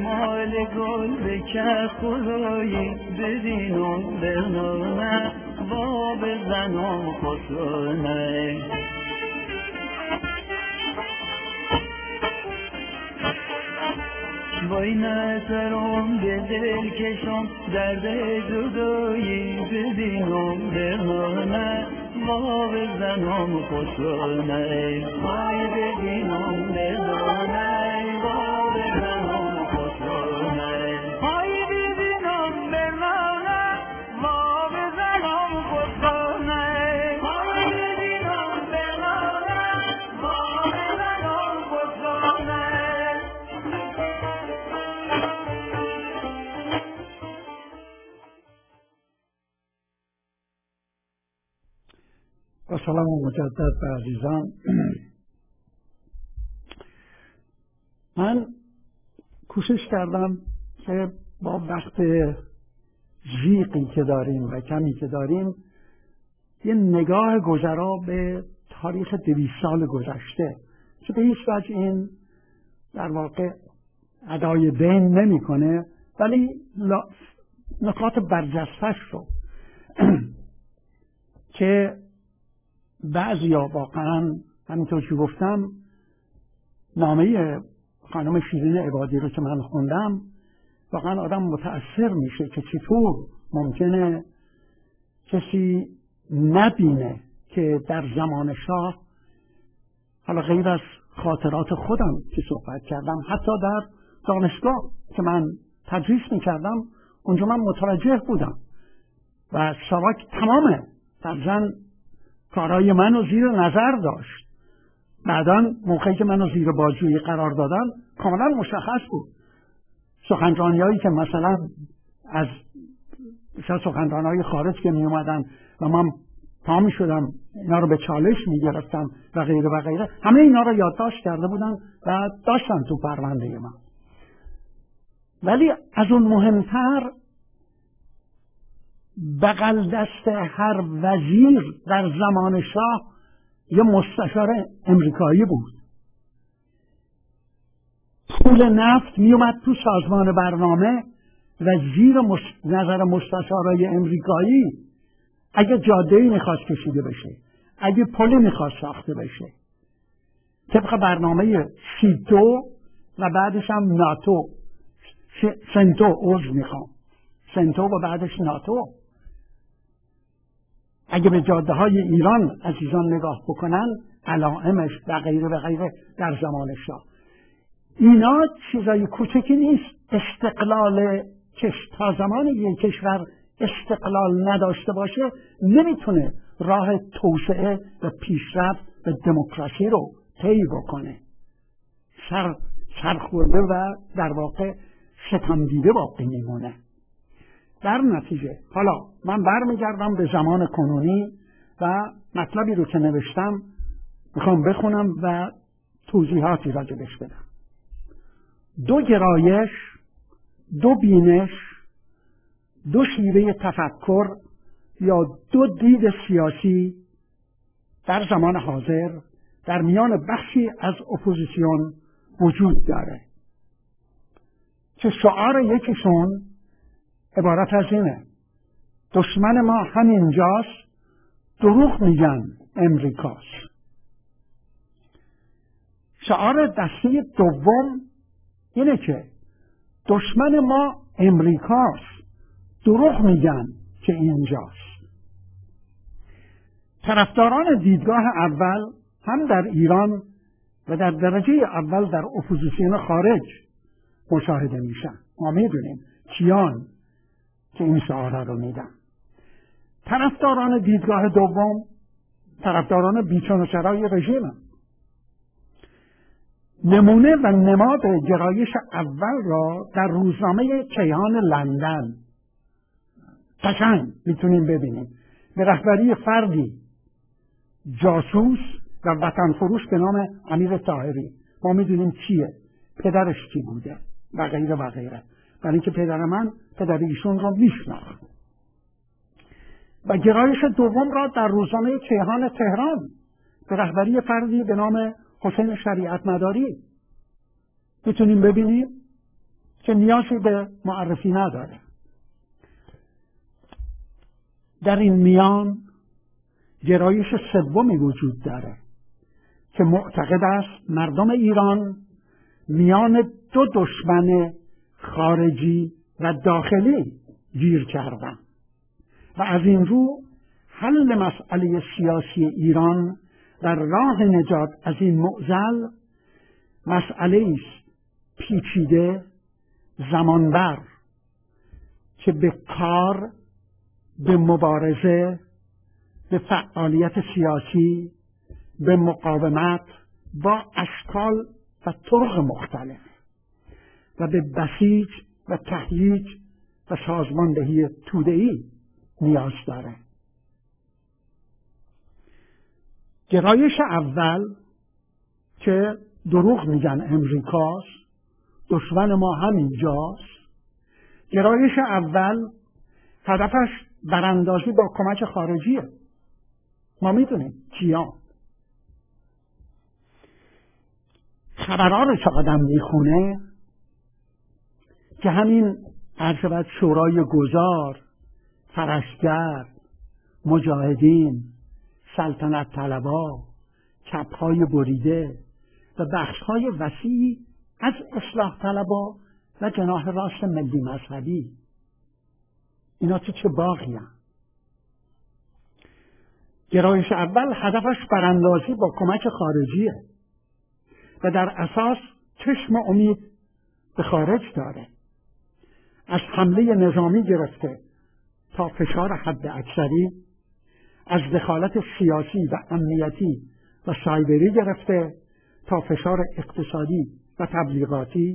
گل به که خدایی ببینم برنامه وا بزنم خسرونه وای نسرم به دل کشم درد جدایی ببینم بهانه وا بزنم خسرونه وای ببینم بهانه وا بزنم خسرونه وای ببینم بهانه وا بزنم خسرونه وای ببینم بهانه وا بزنم خسرونه. با سلام مجدد به عزیزان. من کوشش کردم که با وقت ضیقی که داریم و کمی که داریم یه نگاه گذرا به تاریخ 200 سال گذشته که به هیچ وجه این در واقع ادای بین نمی کنه، ولی نکات برجستش رو که بعضیا واقعا همینطور که گفتم نامه خانم شیرین عبادی رو که من خوندم واقعا آدم متأثر میشه که چطور ممکنه کسی نبینه که در زمان شاه، حالا غیر از خاطرات خودم که صحبت کردم، حتی در دانشگاه که من تدریس میکردم اونجا من متوجه بودم و ساواک تمامه فرزن کارهای منو زیر نظر داشت. بعداً موقعی که منو زیر بازجویی قرار دادن کاملا مشخص بود سخنرانیایی که مثلا از سخنرانهای خارج که می اومدن و من پا می شدم اینا رو به چالش می گرفتم و غیره و غیره، همه اینا رو یادداشت کرده بودن و داشتن تو پرونده من. ولی از اون مهمتر بغل دست هر وزیر در زمان شاه یه مستشار امریکایی بود. پول نفت می اومد تو سازمان برنامه و زیر نظر مستشارای امریکایی اگه جاده‌ای میخواست کشیده بشه، اگه پلی میخواست ساخته بشه، طبق برنامه سیتو و بعدش هم ناتو، سنتو و بعدش ناتو. اگه به جاده های ایران عزیزان نگاه بکنن، علائمش و غیره و غیره در زمان شاه، اینا چیزای کوچکی نیست. استقلال تا زمانی یک کشور استقلال نداشته باشه نمیتونه راه توسعه و پیشرفت و دموکراسی رو طی بکنه. سرخورده و در واقع ستم دیده باقی میمونه. در نتیجه حالا من برمیگردم به زمان کنونی و مطلبی رو که نوشتم میخوام بخونم و توضیحاتی راجبش بدم. دو گرایش، دو بینش، دو شیوه تفکر یا دو دید سیاسی در زمان حاضر در میان بخشی از اپوزیسیون وجود داره که شعار یکیشون عبارت از اینه: دشمن ما همینجاست، دروغ میگن امریکاست. شعار دسته دوم اینه که دشمن ما امریکاست، دروغ میگن که اینجاست. طرفداران دیدگاه اول هم در ایران و در درجه اول در اپوزیسیون خارج مشاهده میشن. ما میدونیم کیان که این شعار رو میدن. طرفداران دیدگاه دوم طرفداران بیچون و چرای رژیم. نمونه و نماد گرایش اول را در روزنامه کیهان لندن قشنگ میتونیم ببینیم، به رهبری فردی جاسوس و وطن فروش به نام امیر طاهری. ما میدونیم کیه، پدرش کی بوده و غیره و غیره، برای اینکه پدر ایشون را میشناخت. و گرایش دوم را در روزنامه کیهان تهران به رهبری فردی به نام حسین شریعت مداری میتونیم ببینیم که نیازی به معرفی نداره. در این میان گرایش سومی وجود داره که معتقد است مردم ایران میان دو دشمن خارجی و داخلی گیر کردن و از این رو حل مسئله سیاسی ایران در راه نجات از این معضل مسئله است پیچیده، زمانبر که به کار، به مبارزه، به فعالیت سیاسی، به مقاومت با اشکال و طرق مختلف و به بسیج و تهییج و سازماندهی توده‌ای نیاز داره. گرایش اول که دروغ میگن امریکاست، دشمن ما همینجاست، گرایش اول هدفش براندازی با کمک خارجیه. ما میدونیم کیا. خبرها رو چه آدم میخونه که همین عرشبت شورای گذار، فرشگرد، مجاهدین، سلطنت طلبا، چپهای بریده و بخشهای وسیعی از اصلاح طلبا و جناح راست ملی مذهبی، اینا چه باغی هم. گرایش اول هدفش براندازی با کمک خارجیه و در اساس چشم امید به خارج داره، از حمله نظامی گرفته تا فشار حد اکثری، از دخالت سیاسی و امنیتی و سایبری گرفته تا فشار اقتصادی و تبلیغاتی.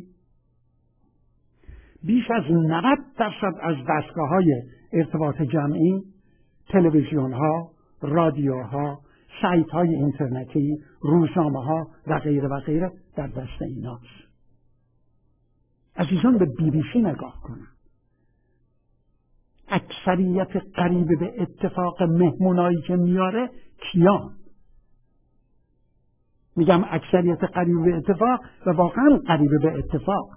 بیش از 90% از دستگاه‌های ارتباط جمعی، تلویزیون‌ها، رادیوها، سایت‌های اینترنتی، روزنامه‌ها و غیره و غیره در دست ایناست. عزیزان به BBC نگاه کنن. اکثریت قریب به اتفاق مهمونایی که میاره کیان؟ میگم اکثریت قریب به اتفاق و واقعا قریب به اتفاق.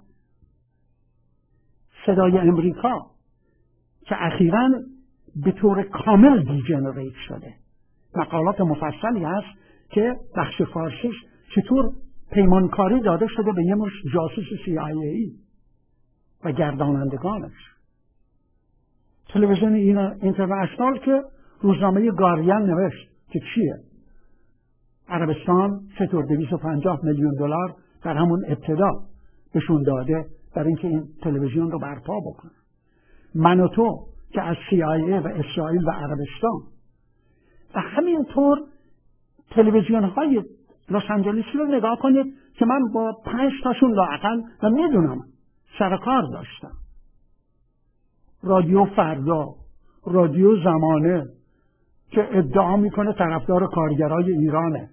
صدای امریکا که اخیراً به طور کامل دیجنریت شده. مقالات مفصلی هست که بخش فارسیش چطور پیمانکاری داده شده به یه مش جاسوس CIA و گردانندگانش. تلویزیون اینترنشنال که روزنامه گاردین نوشت که چیه؟ عربستان چطور 250 میلیون دلار در همون ابتدا بهشون داده در اینکه این تلویزیون رو برپا بکنه. من و تو که از CIA و اسرائیل و عربستان و همینطور تلویزیون های لس آنجلسی رو نگاه کنید که من با 5 تاشون لااقل و میدونم سرکار داشتم. رادیو فردا، رادیو زمانه که ادعا میکنه طرفدار کارگرای ایرانه.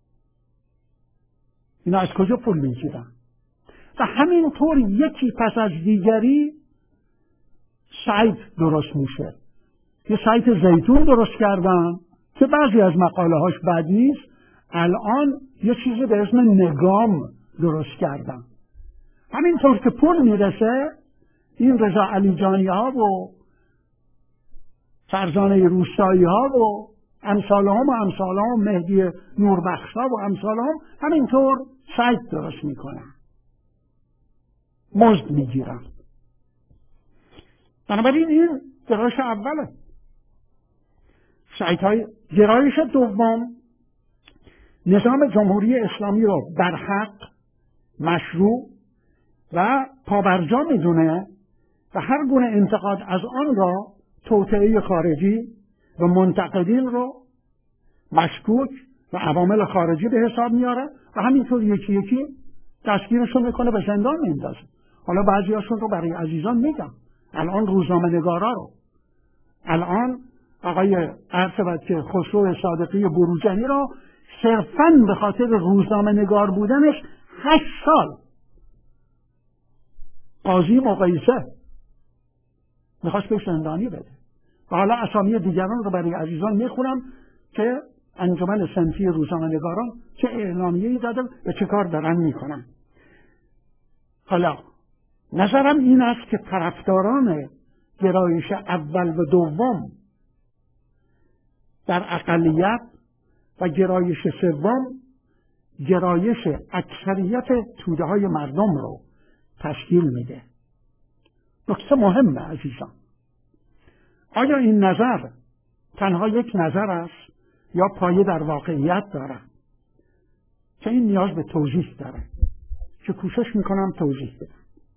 اینا از کجا پول میگیرن؟ و همینطور یکی پس از دیگری سایت درست میشه. یه سایت زیتون درست کردن که بعضی از مقاله هاش بد نیست. الان یه چیزی به اسم نگام درست کردن. همینطور که پول میرسه این رضا علیجانی ها و فرزانه روستایی ها و امثال هم مهدی نوربخش ها و امثال هم همینطور سایت درست میکنن، مزد میگیرن. بنابراین این گرایش اوله. گرایش دوم نظام جمهوری اسلامی رو در حق، مشروع و پابرجا میدونه و هر گونه انتقاد از آن را توطئه خارجی و منتقدین رو مشکوک و عوامل خارجی به حساب میاره و همینطور یکی یکی دستگیرشون میکنه، به زندان میندازه. حالا بعضیاشون رو برای عزیزان میگم. الان روزنامه‌نگارا رو، الان آقای عرفت که خسرو صادقی بروجنی رو صرفاً به خاطر روزنامه‌نگار بودنش 8 سال قاضی مقایسه میخواست بهش زندانی بده. و حالا اسامی دیگران رو برای عزیزان میخونم که انجمن صنفی روزنامه‌نگاران چه اعلامیه‌ای دادن و چه کار دارن میکنن. حالا نظرم این است که طرفداران گرایش اول و دوم در اقلیت و گرایش سوم گرایش اکثریت توده های مردم رو تشکیل میده. نکته مهمه عزیزان، آیا این نظر تنها یک نظر است یا پایه در واقعیت دارد؟ که این نیاز به توضیح داره که کوشش میکنم توضیح بدم.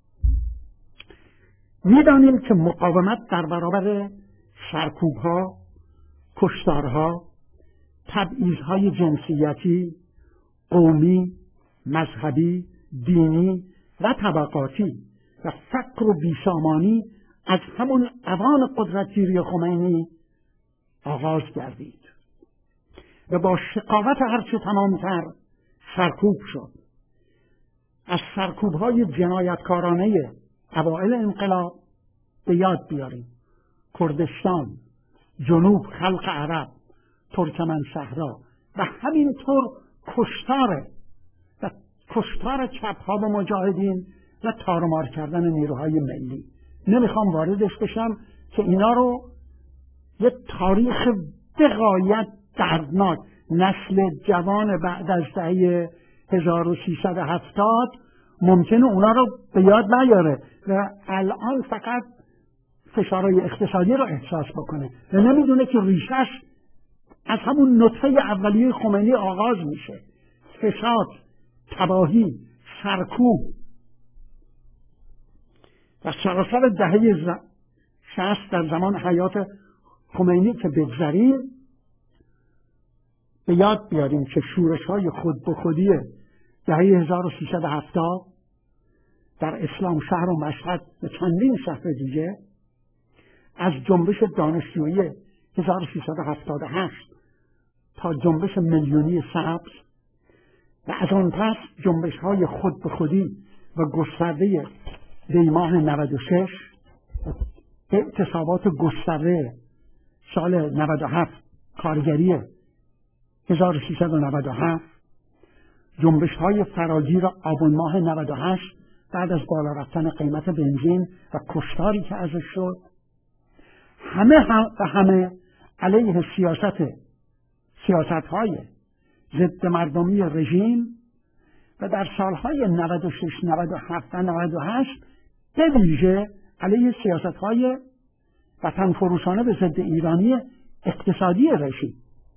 میدانیم که مقاومت در برابر سرکوبها، کشتارها، تبعیضهای جنسیتی، قومی، مذهبی، دینی و طبقاتی و فقر و بیسامانی از همون اوان قدرتگیری خمینی آغاز گردید و با شقاوت هرچه تمامتر سرکوب شد. از سرکوب‌های جنایتکارانه اوائل انقلاب به یاد بیاریم: کردستان، جنوب خلق عرب، ترکمن صحرا و همینطور کشتار چپ‌ها به مجاهدین و تارمار کردن نیروهای ملی. نمیخوام واردش بشم که اینا رو یک تاریخ بغایت دردناک نسل جوان بعد از دهه 1370 ممکنه اونا رو به یاد نیاره و الان فقط فشارهای اقتصادی رو احساس بکنه و نمیدونه که ریشش از همون نطفه اولیه خمینی آغاز میشه: فساد، تباهی، سرکوب. و سراسر دهه 60 در زمان حیات خمینی که بگذریم به یاد بیاریم که شورش‌های خود به خودی دهه 1370 در اسلام شهر و مشهد و چندین شهر دیگه، از جنبش دانشجویی 1378 تا جنبش میلیونی سبز و از آن پس جنبش‌های خود به خودی و گسترده دیماه 96، اعتصابات گسترده سال 97 کارگری 1397، جنبش‌های فراگیر آبان ماه 98 بعد از بالا رفتن قیمت بنزین و کشتاری که ازش شد، همه علیه سیاست‌های ضد مردمی رژیم و در سالهای 96، 97 و 98 به ویژه علیه سیاست‌های وطن فروشانه به ضد ایرانی اقتصادی رژیم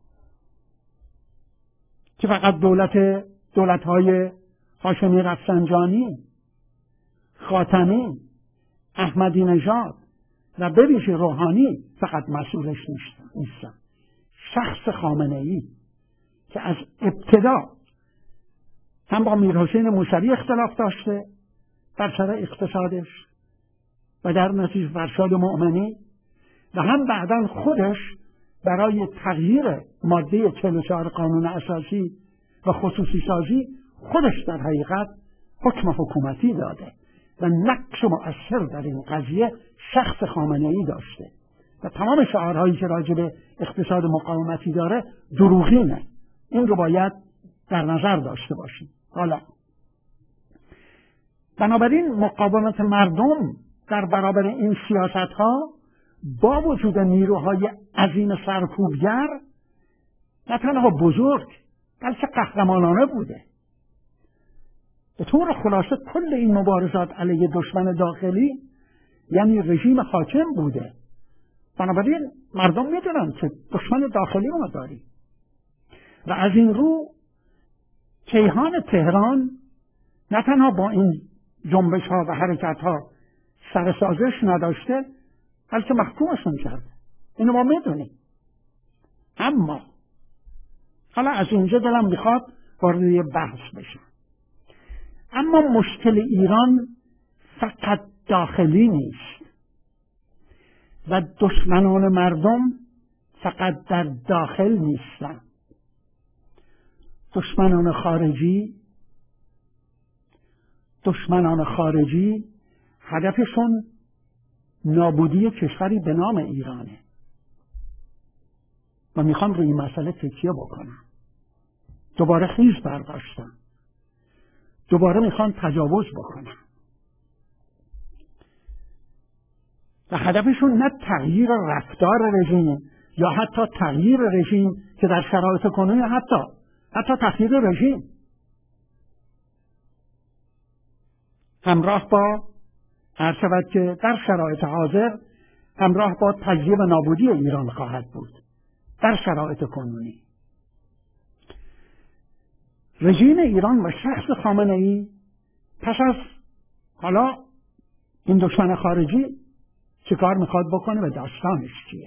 که فقط دولت‌های هاشمی رفسنجانی، خاتمی، احمدی نژاد و به ویژه روحانی فقط مسئولش نیستن. شخص خامنه‌ای که از ابتدا هم با میرحسین موسوی اختلاف داشته در سر اقتصادش و در نتیجه فرشاد مؤمنی و هم بعداً خودش برای تغییر ماده 44 قانون اساسی و خصوصی سازی خودش در حقیقت حکم حکومتی داده و نقش مؤثر در این قضیه شخص خامنه‌ای داشته و تمام شعارهایی که راجع به اقتصاد مقاومتی داره دروغینه. این رو باید در نظر داشته باشیم. حالا بنابراین مقاومت مردم در برابر این سیاست‌ها با وجود نیروهای عظیم سرکوبگر نه تنها بزرگ بلکه قهرمانانه بوده. به طور خلاصه کل این مبارزات علیه دشمن داخلی یعنی رژیم حاکم بوده. بنابراین مردم میدونن که دشمن داخلی ما داریم و از این رو کیهان تهران نه تنها با این جنبش ها و حرکت ها سرسازش نداشته بلکه محکومشون کرده. اینو ما میدونیم. اما حالا از اینجا دلم میخواد وارد یه بحث بشم. اما مشکل ایران فقط داخلی نیست و دشمنان مردم فقط در داخل نیستن. دشمنان خارجی هدفشون نابودی کشوری به نام ایرانه و میخوام روی این مسئله تکیه بکنم. دوباره خیز برداشتم، دوباره میخوام تجاوز بکنم و هدفشون نه تغییر رفتار رژیم یا حتی تغییر رژیم که در شرایط کنونی حتی تغییر رژیم همراه با هر شود که در شرایط حاضر همراه با تجزیه و نابودی ایران خواهد بود در شرایط کنونی. رژیم ایران و شخص خامنه‌ای پس از حالا این دشمن خارجی چه کار میخواد بکنه و داستانش چیه؟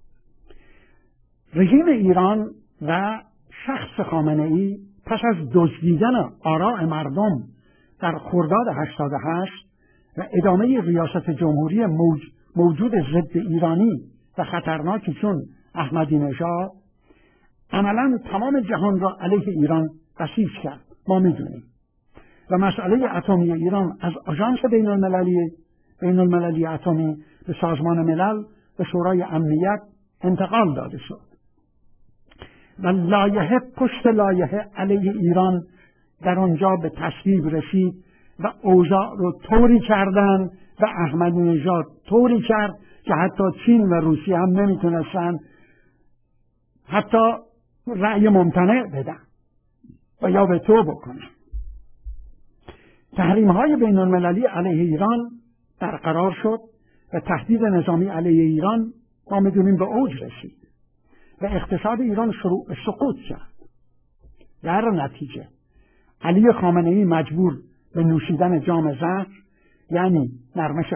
رژیم ایران و شخص خامنه‌ای پس از دزدیدن آراء مردم در خرداد 88 و ادامه ریاست جمهوری موجود ضد ایرانی و خطرناکی چون احمدی نژاد عملاً تمام جهان را علیه ایران بسیج کرد. ما میدونیم و مسئله اتمی ایران از آژانس بین المللی اتمی به سازمان ملل به شورای امنیت انتقال داده شد و لایحه پشت لایحه علیه ایران در آنجا به تصویب رسید و اوضاع رو طوری کردن و احمدی نژاد طوری کرد که حتی چین و روسیه هم نمیتونستن حتی رأی ممتنع بدن و یا به تو بکنن. تحریم‌های بین المللی علیه ایران برقرار شد و تهدید نظامی علیه ایران ما میدونیم به اوج رسید و اقتصاد ایران شروع به سقوط کرد. در نتیجه علی خامنه‌ای مجبور به نوشیدن جام زهر یعنی نرمش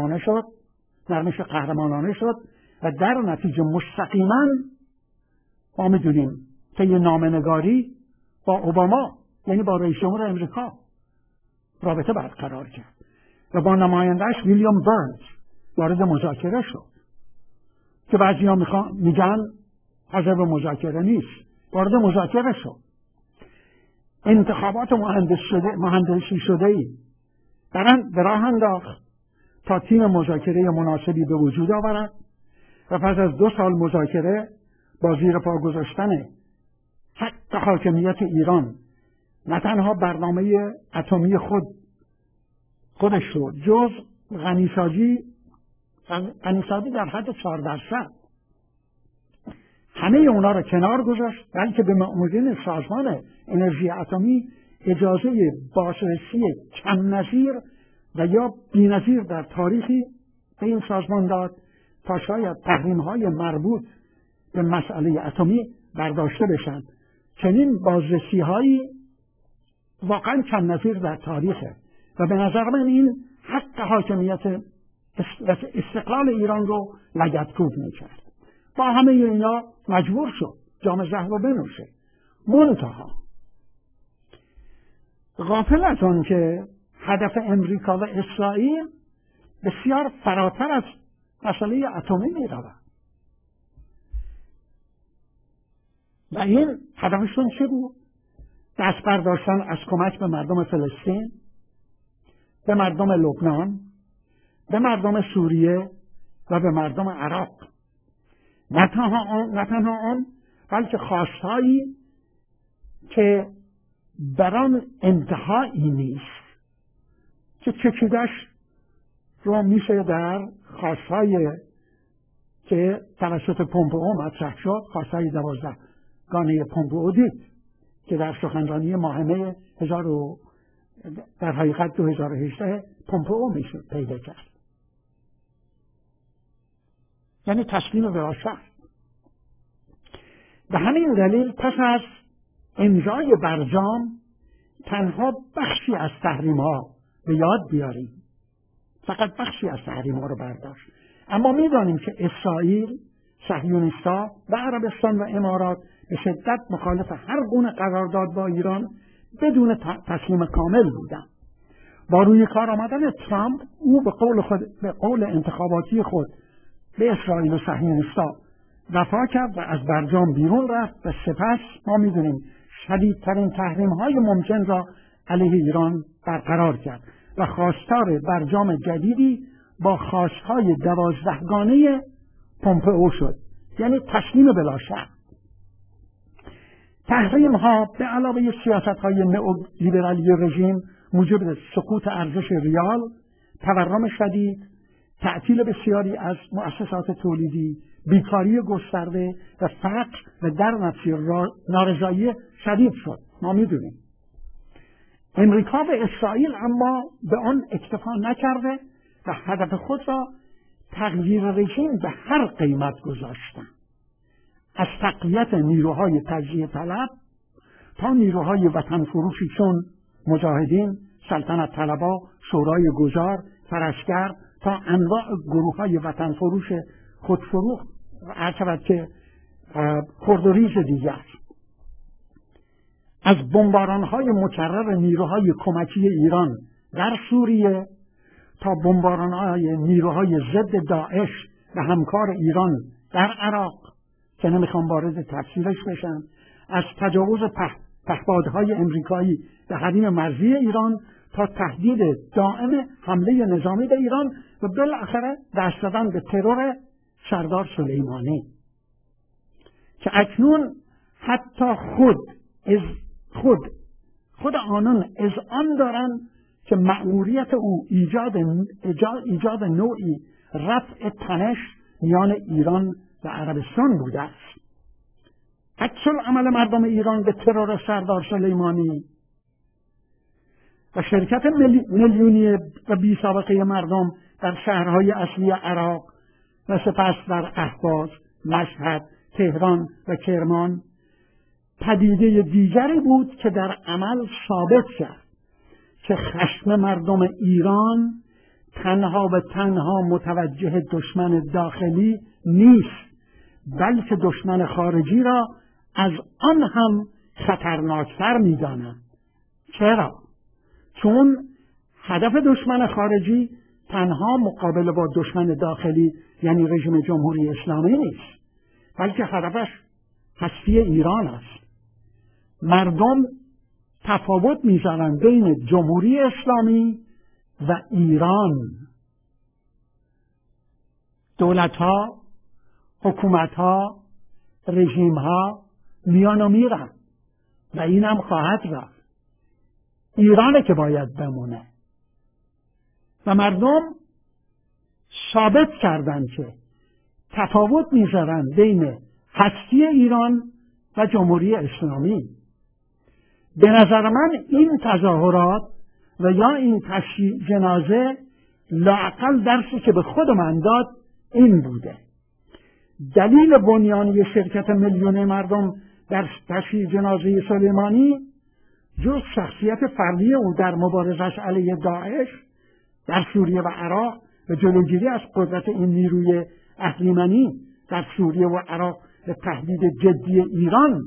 قهرمانانه شد و در نتیجه مستقیما ما میدونیم که یه نامه‌نگاری با اوباما یعنی با رئیس جمهور امریکا رابطه برقرار کرد و با نمایندهش ویلیام برنز وارد مذاکره شد که بعضی‌ها میگن حاضر به مذاکره نیست، وارد مذاکره شد. انتخابات مهندسی شده‌ای به راه انداخت تا تیم مذاکره مناسبی به وجود آورد و پس از 2 سال مذاکره با زیر پا گذاشتن حق حاکمیت ایران نه تنها برنامه اتمی خودش رو جز غنیسازی در حد 4% همه اونا رو کنار گذاشت، بلکه به مأمورین سازمان انرژی اتمی اجازه بازرسی کم نظیر و یا بی‌نظیر در تاریخی به این سازمان داد تا شاید تحریم‌های مربوط به مسئله اتمی برداشته بشن. چنین بازرسی‌هایی واقعا کم نظیر در تاریخه و به نظر من این حق حاکمیت استقلال ایران رو لگدکوب می‌کرد. با همه اینا مجبور شد جام زهر رو بنوشه. منتها غافل از آن که هدف امریکا و اسرائیل بسیار فراتر از مسئله اتمی می‌رود و این هدفشون چه بود؟ دست برداشتن از کمک به مردم فلسطین، به مردم لبنان، به مردم سوریه و به مردم عراق. نه تنها آن بلکه خواستهایی که بران انتهایی نیست که چکیدش رو میشه در خواستهای که توسط پومپئو مطرح شد، خواستهای 12 گانه پومپئو دید که در سخنرانی ماهمه در حقیقت 2018 پومپئو میشه پیدا کرد، یعنی تسلیم وراثت. به همین دلیل پس از امضای برجام تنها بخشی از تحریم‌ها به یاد بیاریم، فقط بخشی از تحریم‌ها رو برداشت. اما می‌دانیم که اسرائیل، صهیونیست‌ها و عربستان و امارات به شدت مخالف هر گونه قرارداد با ایران بدون تسلیم کامل بودند. با روی کار آمدن ترامپ او به قول انتخاباتی خود به اسرائیل و صهیونیست‌ها وفا کرد و از برجام بیرون رفت و سپس ما می‌دونیم شدیدترین تحریم‌های ممکن را علیه ایران برقرار کرد و خواستار برجام جدیدی با خواستهای 12 گانه پومپئو شد، یعنی تسلیم بلا شرط. تحریم‌ها به علاوه سیاست‌های نئولیبرالی رژیم موجب سقوط ارزش ریال، تورم شدید، تعطیل بسیاری از مؤسسات تولیدی، بیکاری گسترده و فقر و در نتیجه نارضایی شدید شد. ما میدونیم امریکا و اسرائیل اما به آن اکتفا نکرده و هدف خود را تغییر رژیم به هر قیمت گذاشتند. از تقویت نیروهای تجزیه طلب تا نیروهای وطن فروشی چون مجاهدین، سلطنت طلبا، شورای گذار، فرشگر تا انواع گروه‌های وطن فروش خودفروخت و عرض که خرد و ریز دیگر. از بمباران‌های مکرر نیروهای کمکی ایران در سوریه تا بمباران‌های نیروهای ضد داعش و همکار ایران در عراق که نمیخوام وارد تفصیلش بشم، از تجاوز پهپادهای امریکایی به حریم مرزی ایران تا تهدید دائم حمله نظامی به ایران و بالاخره دست زدن به ترور سردار سلیمانی که اکنون حتی خود آنان اذعان دارند که مأموریت او ایجاد نوعی رفع تنش میان ایران و عربستان بوده است. عکس العمل مردم ایران به ترور سردار سلیمانی و شرکت میلیونی و بی سابقه مردم در شهرهای اصلی عراق و سپس در اهواز، مشهد، تهران و کرمان پدیده دیگری بود که در عمل ثابت کرد که خشم مردم ایران تنها و تنها متوجه دشمن داخلی نیست، بلکه دشمن خارجی را از آن هم خطرناکتر می‌دانند. چرا؟ چون هدف دشمن خارجی تنها مقابله با دشمن داخلی یعنی رژیم جمهوری اسلامی نیست، بلکه هدفش هستی ایران است. مردم تفاوت می‌ذارند بین جمهوری اسلامی و ایران. دولت‌ها، حکومت‌ها، رژیم‌ها میان و میرن و این هم خواهد رفت. ایرانه که باید بمونه و مردم ثابت کردن که تفاوت میذارن بین هستی ایران و جمهوری اسلامی. به نظر من این تظاهرات و یا این تشییع جنازه لااقل درسی که به خود من داد این بوده: دلیل بنیانی شرکت میلیون مردم در تشییع جنازه سلیمانی جز شخصیت فردی او در مبارزش علیه داعش در سوریه و عراق و جلوگیری از قدرت این نیروی اهریمنی در سوریه و عراق و تهدید جدی ایران،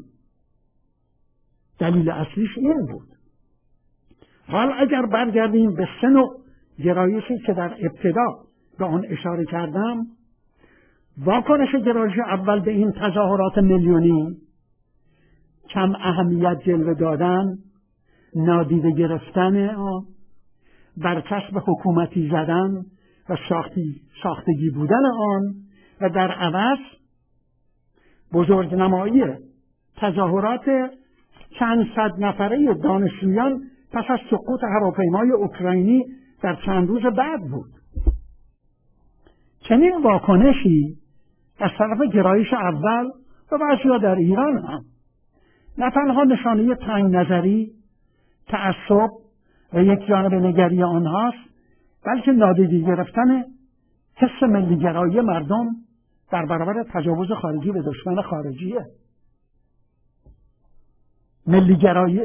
دلیل اصلیش این بود. حال اگر برگردیم به سه نوع گرایشی که در ابتدا به آن اشاره کردم، واکنش گرایش اول به این تظاهرات میلیونی کم اهمیت جلوه دادن، نادیده گرفتن آن، برچسب حکومتی زدن و ساختگی بودن آن و در عوض بزرگنمایی تظاهرات چند صد نفره دانشجویان پس از سقوط هواپیمای اوکراینی در چند روز بعد بود. چنین واکنشی از طرف گرایش اول و بعضی‌ها در ایران هم نه تنها نشانه تنگ نظری، تعصب و یک جانب نگری آنهاست، بلکه نادیده گرفتن حس ملیگرایی مردم در برابر تجاوز خارجی به دشمن خارجیه. ملیگرایی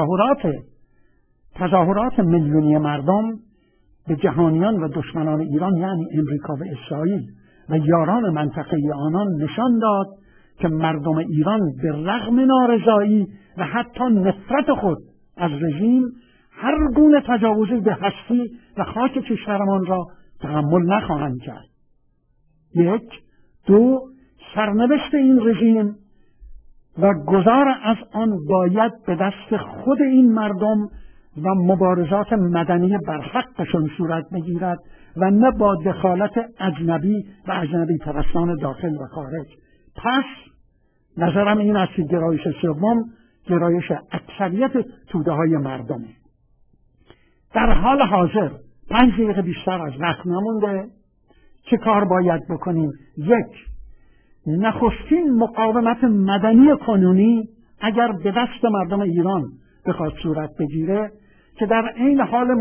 تظاهرات میلیونی مردم به جهانیان و دشمنان ایران یعنی امریکا و اسرائیل و یاران منطقه آنان نشان داد که مردم ایران به رغم نارضایی و حتی نفرت خود از رژیم هر گونه تجاوزی به هستی و خاک کشورمان را تحمل نخواهند کرد. 1. 2. سرنوشت این رژیم و گذار از آن باید به دست خود این مردم و مبارزات مدنی بر حقشون صورت بگیرد و نه با دخالت اجنبی و اجنبی پرستان داخل و خارج. پس نظرم این است که گرایش سوم گرایش اکثریت توده های مردمه. در حال حاضر 5 دقیقه بیشتر از وقت نمونده. چه کار باید بکنیم؟ 1. نخستین مقاومت مدنی کنونی اگر به دست مردم ایران بخواد صورت بگیره که در عین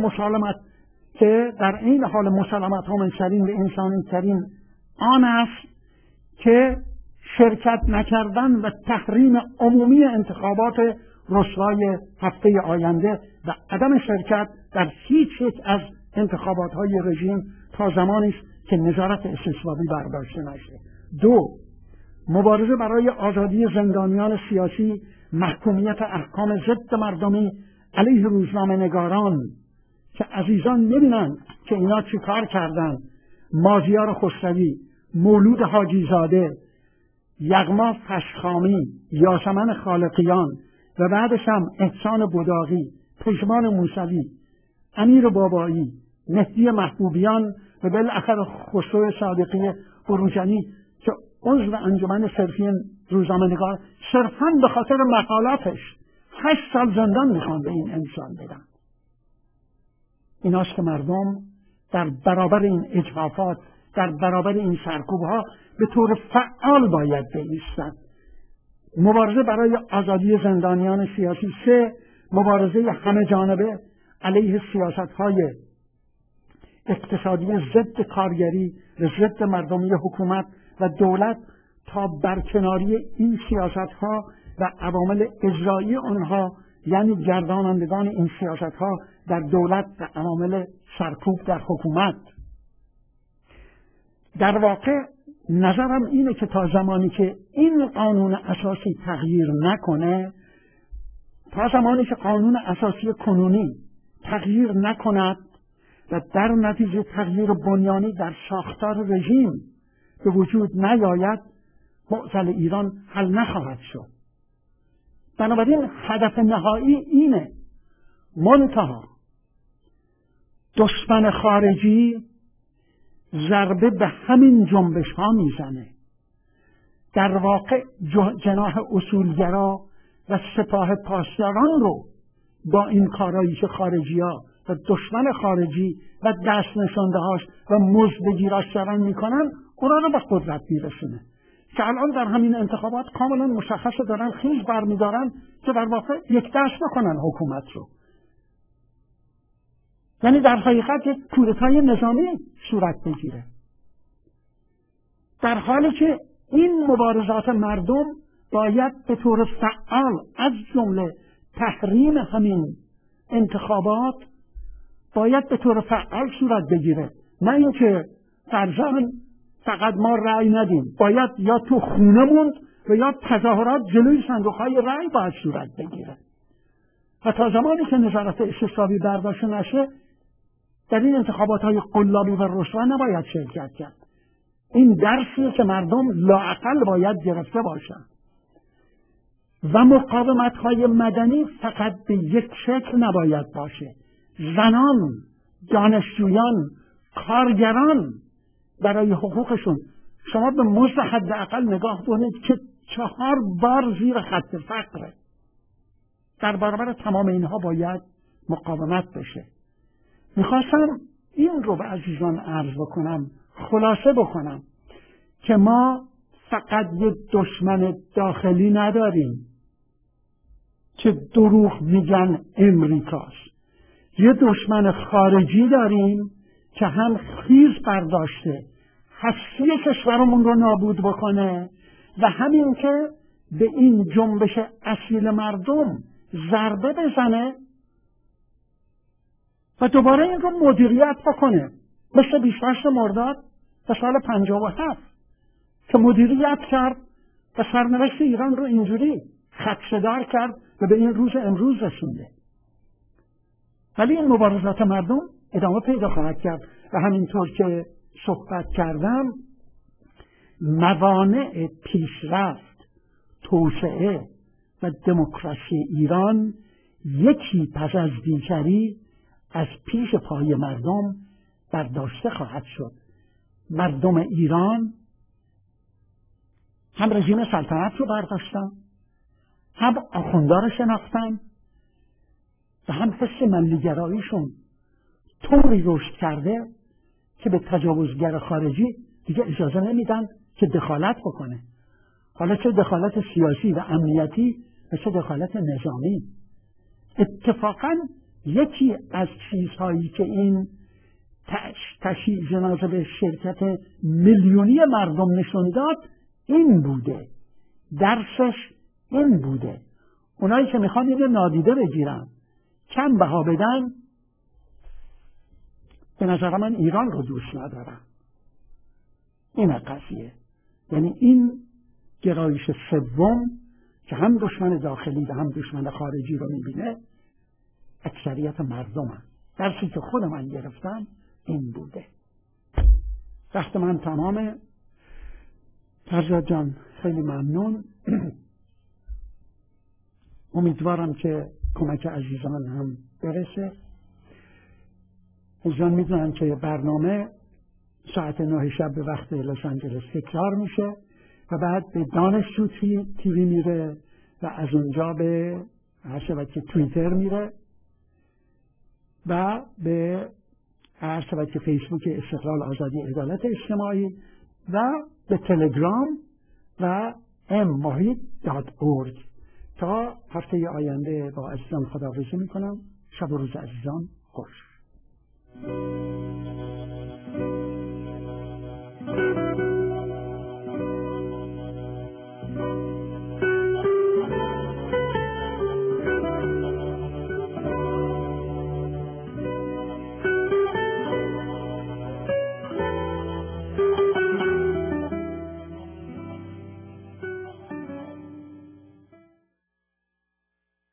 حال مسالمت ها منشرین به انسانی ترین آن است که شرکت نکردن و تحریم عمومی انتخابات رسوای هفته آینده و عدم شرکت در هیچ یک از انتخابات های رژیم تا زمانی است که نظارت استثبابی برداشته نشه. 2. مبارزه برای آزادی زندانیان سیاسی، محکومیت احکام ضد مردمی علیه روزنامه‌نگاران که عزیزان ببینن که اینا چی کار کردن. مازیار خسروی، مولود حاجی زاده، یغما فشخامی، یاسمن خالقیان و بعدش هم احسان بداغی، پژمان موسوی، امیر بابایی، مهدی محبوبیان و بالاخره خسرو صادقی فروجنی که عضو انجمن صرفی روزنامه‌نگار صرفاً به خاطر مقالاتش 8 سال زندان میخوان به این انسان بدن. ایناست که مردم در برابر این اجحافات، در برابر این سرکوبها به طور فعال باید بایستند. مبارزه برای آزادی زندانیان سیاسی. 3. مبارزه همه جانبه علیه سیاست‌های اقتصادی ضد کارگری و ضد مردمی حکومت و دولت تا برکناری این سیاست‌ها و عوامل اجرایی آنها، یعنی گردانندگان این سیاست‌ها در دولت و عوامل سرکوب در حکومت. در واقع نظرم اینه که تا زمانی که این قانون اساسی تغییر نکنه، تا زمانی که قانون اساسی کنونی تغییر نکند و در نتیجه تغییر بنیانی در ساختار رژیم به وجود نیاید، معضل ایران حل نخواهد شد. بنابراین هدف نهایی اینه، منتها دشمن خارجی ضربه به همین جنبش ها میزنه. در واقع جناح اصولگرا و سپاه پاسداران رو با این کارایی که خارجی ها و دشمن خارجی و دست نشانده هاش و مزدگیراش دارن میکنن، اونا رو به قدرت میرسونه که الان در همین انتخابات کاملا مشخصه دارن خیز برمیدارن که در واقع یک دست بکنن حکومت رو. یعنی در حقیقت یک کودتای نظامی صورت بگیره، در حالی که این مبارزات مردم باید به طور فعال از جمله تحریم همین انتخابات باید به طور فعال صورت بگیره، نه اینکه فرضاً فقط ما رأی ندیم، باید یا تو خونه موند و یا تظاهرات جلوی صندوق‌های رأی باید صورت بگیره. و تا زمانی که نظارت استثبابی برداشته نشه، در این انتخابات‌های قلابی و رسوا نباید شرکت کرد. این درسیه که مردم لااقل باید گرفته باشند. و مقاومت‌های مدنی فقط به یک شکل نباید باشه. زنان، دانشجویان، کارگران برای حقوقشون، شما به مزد حداقل نگاه کنید که 4 بار زیر خط فقره. در برابر تمام اینها باید مقاومت بشه. میخواستم این رو به عزیزان عرض بکنم، خلاصه بکنم که ما فقط یک دشمن داخلی نداریم که دروغ میگن امریکاست. یه دشمن خارجی داریم که هم خیز برداشته هستی کشورمون رو نابود بکنه و همین که به این جنبش اصیل مردم ضربه بزنه و دوباره این رو مدیریت بکنه، مثل 28 مرداد و سال 57 که مدیریت کرد و سرنوشت ایران رو اینجوری خدشه‌دار کرد و به این روز امروز رسونده. ولی این مبارزات مردم ادامه پیدا خواهد کرد و همینطور که صحبت کردم، موانع پیشرفت، توسعه و دموکراسی ایران یکی پس از دیگری از پیش پای مردم برداشته خواهد شد. مردم ایران هم رژیم سلطنت رو برداشتن، هم آخوندا رو شناختن و هم حس ملیگراییشون طوری رشد کرده که به تجاوزگر خارجی دیگه اجازه نمیدن که دخالت بکنه. حالا چه دخالت سیاسی و امنیتی و چه دخالت نظامی. اتفاقا یکی از چیزهایی که این تشییع جنازه به شرکت میلیونی مردم نشون داد این بوده، درسش این بوده. اونایی که میخوان اینو نادیده بگیرن، کم بها بدن، به نظر من ایران رو دوست ندارن. این قضیه، یعنی این گرایش سوم که هم دشمن داخلی و هم دشمن خارجی رو میبینه، اکثریت مردم هم. درسی که خود من گرفتم این بوده. وقت من تمامه. فرزاد جان خیلی ممنون. امیدوارم که کمک عزیزان هم برسه. عزیزان میدونن که برنامه ساعت 9 شب به وقت لس آنجلس تکرار میشه و بعد به دانشجو تیوی میره و از اونجا به هر شبکه توییتر میره و به هر شبکه فیسبوک استقلال آزادی عدالت اجتماعی و به تلگرام و mohit.org. تا هفته آینده با عزیزان خداحافظی میکنم. شب و روز عزیزان خوش.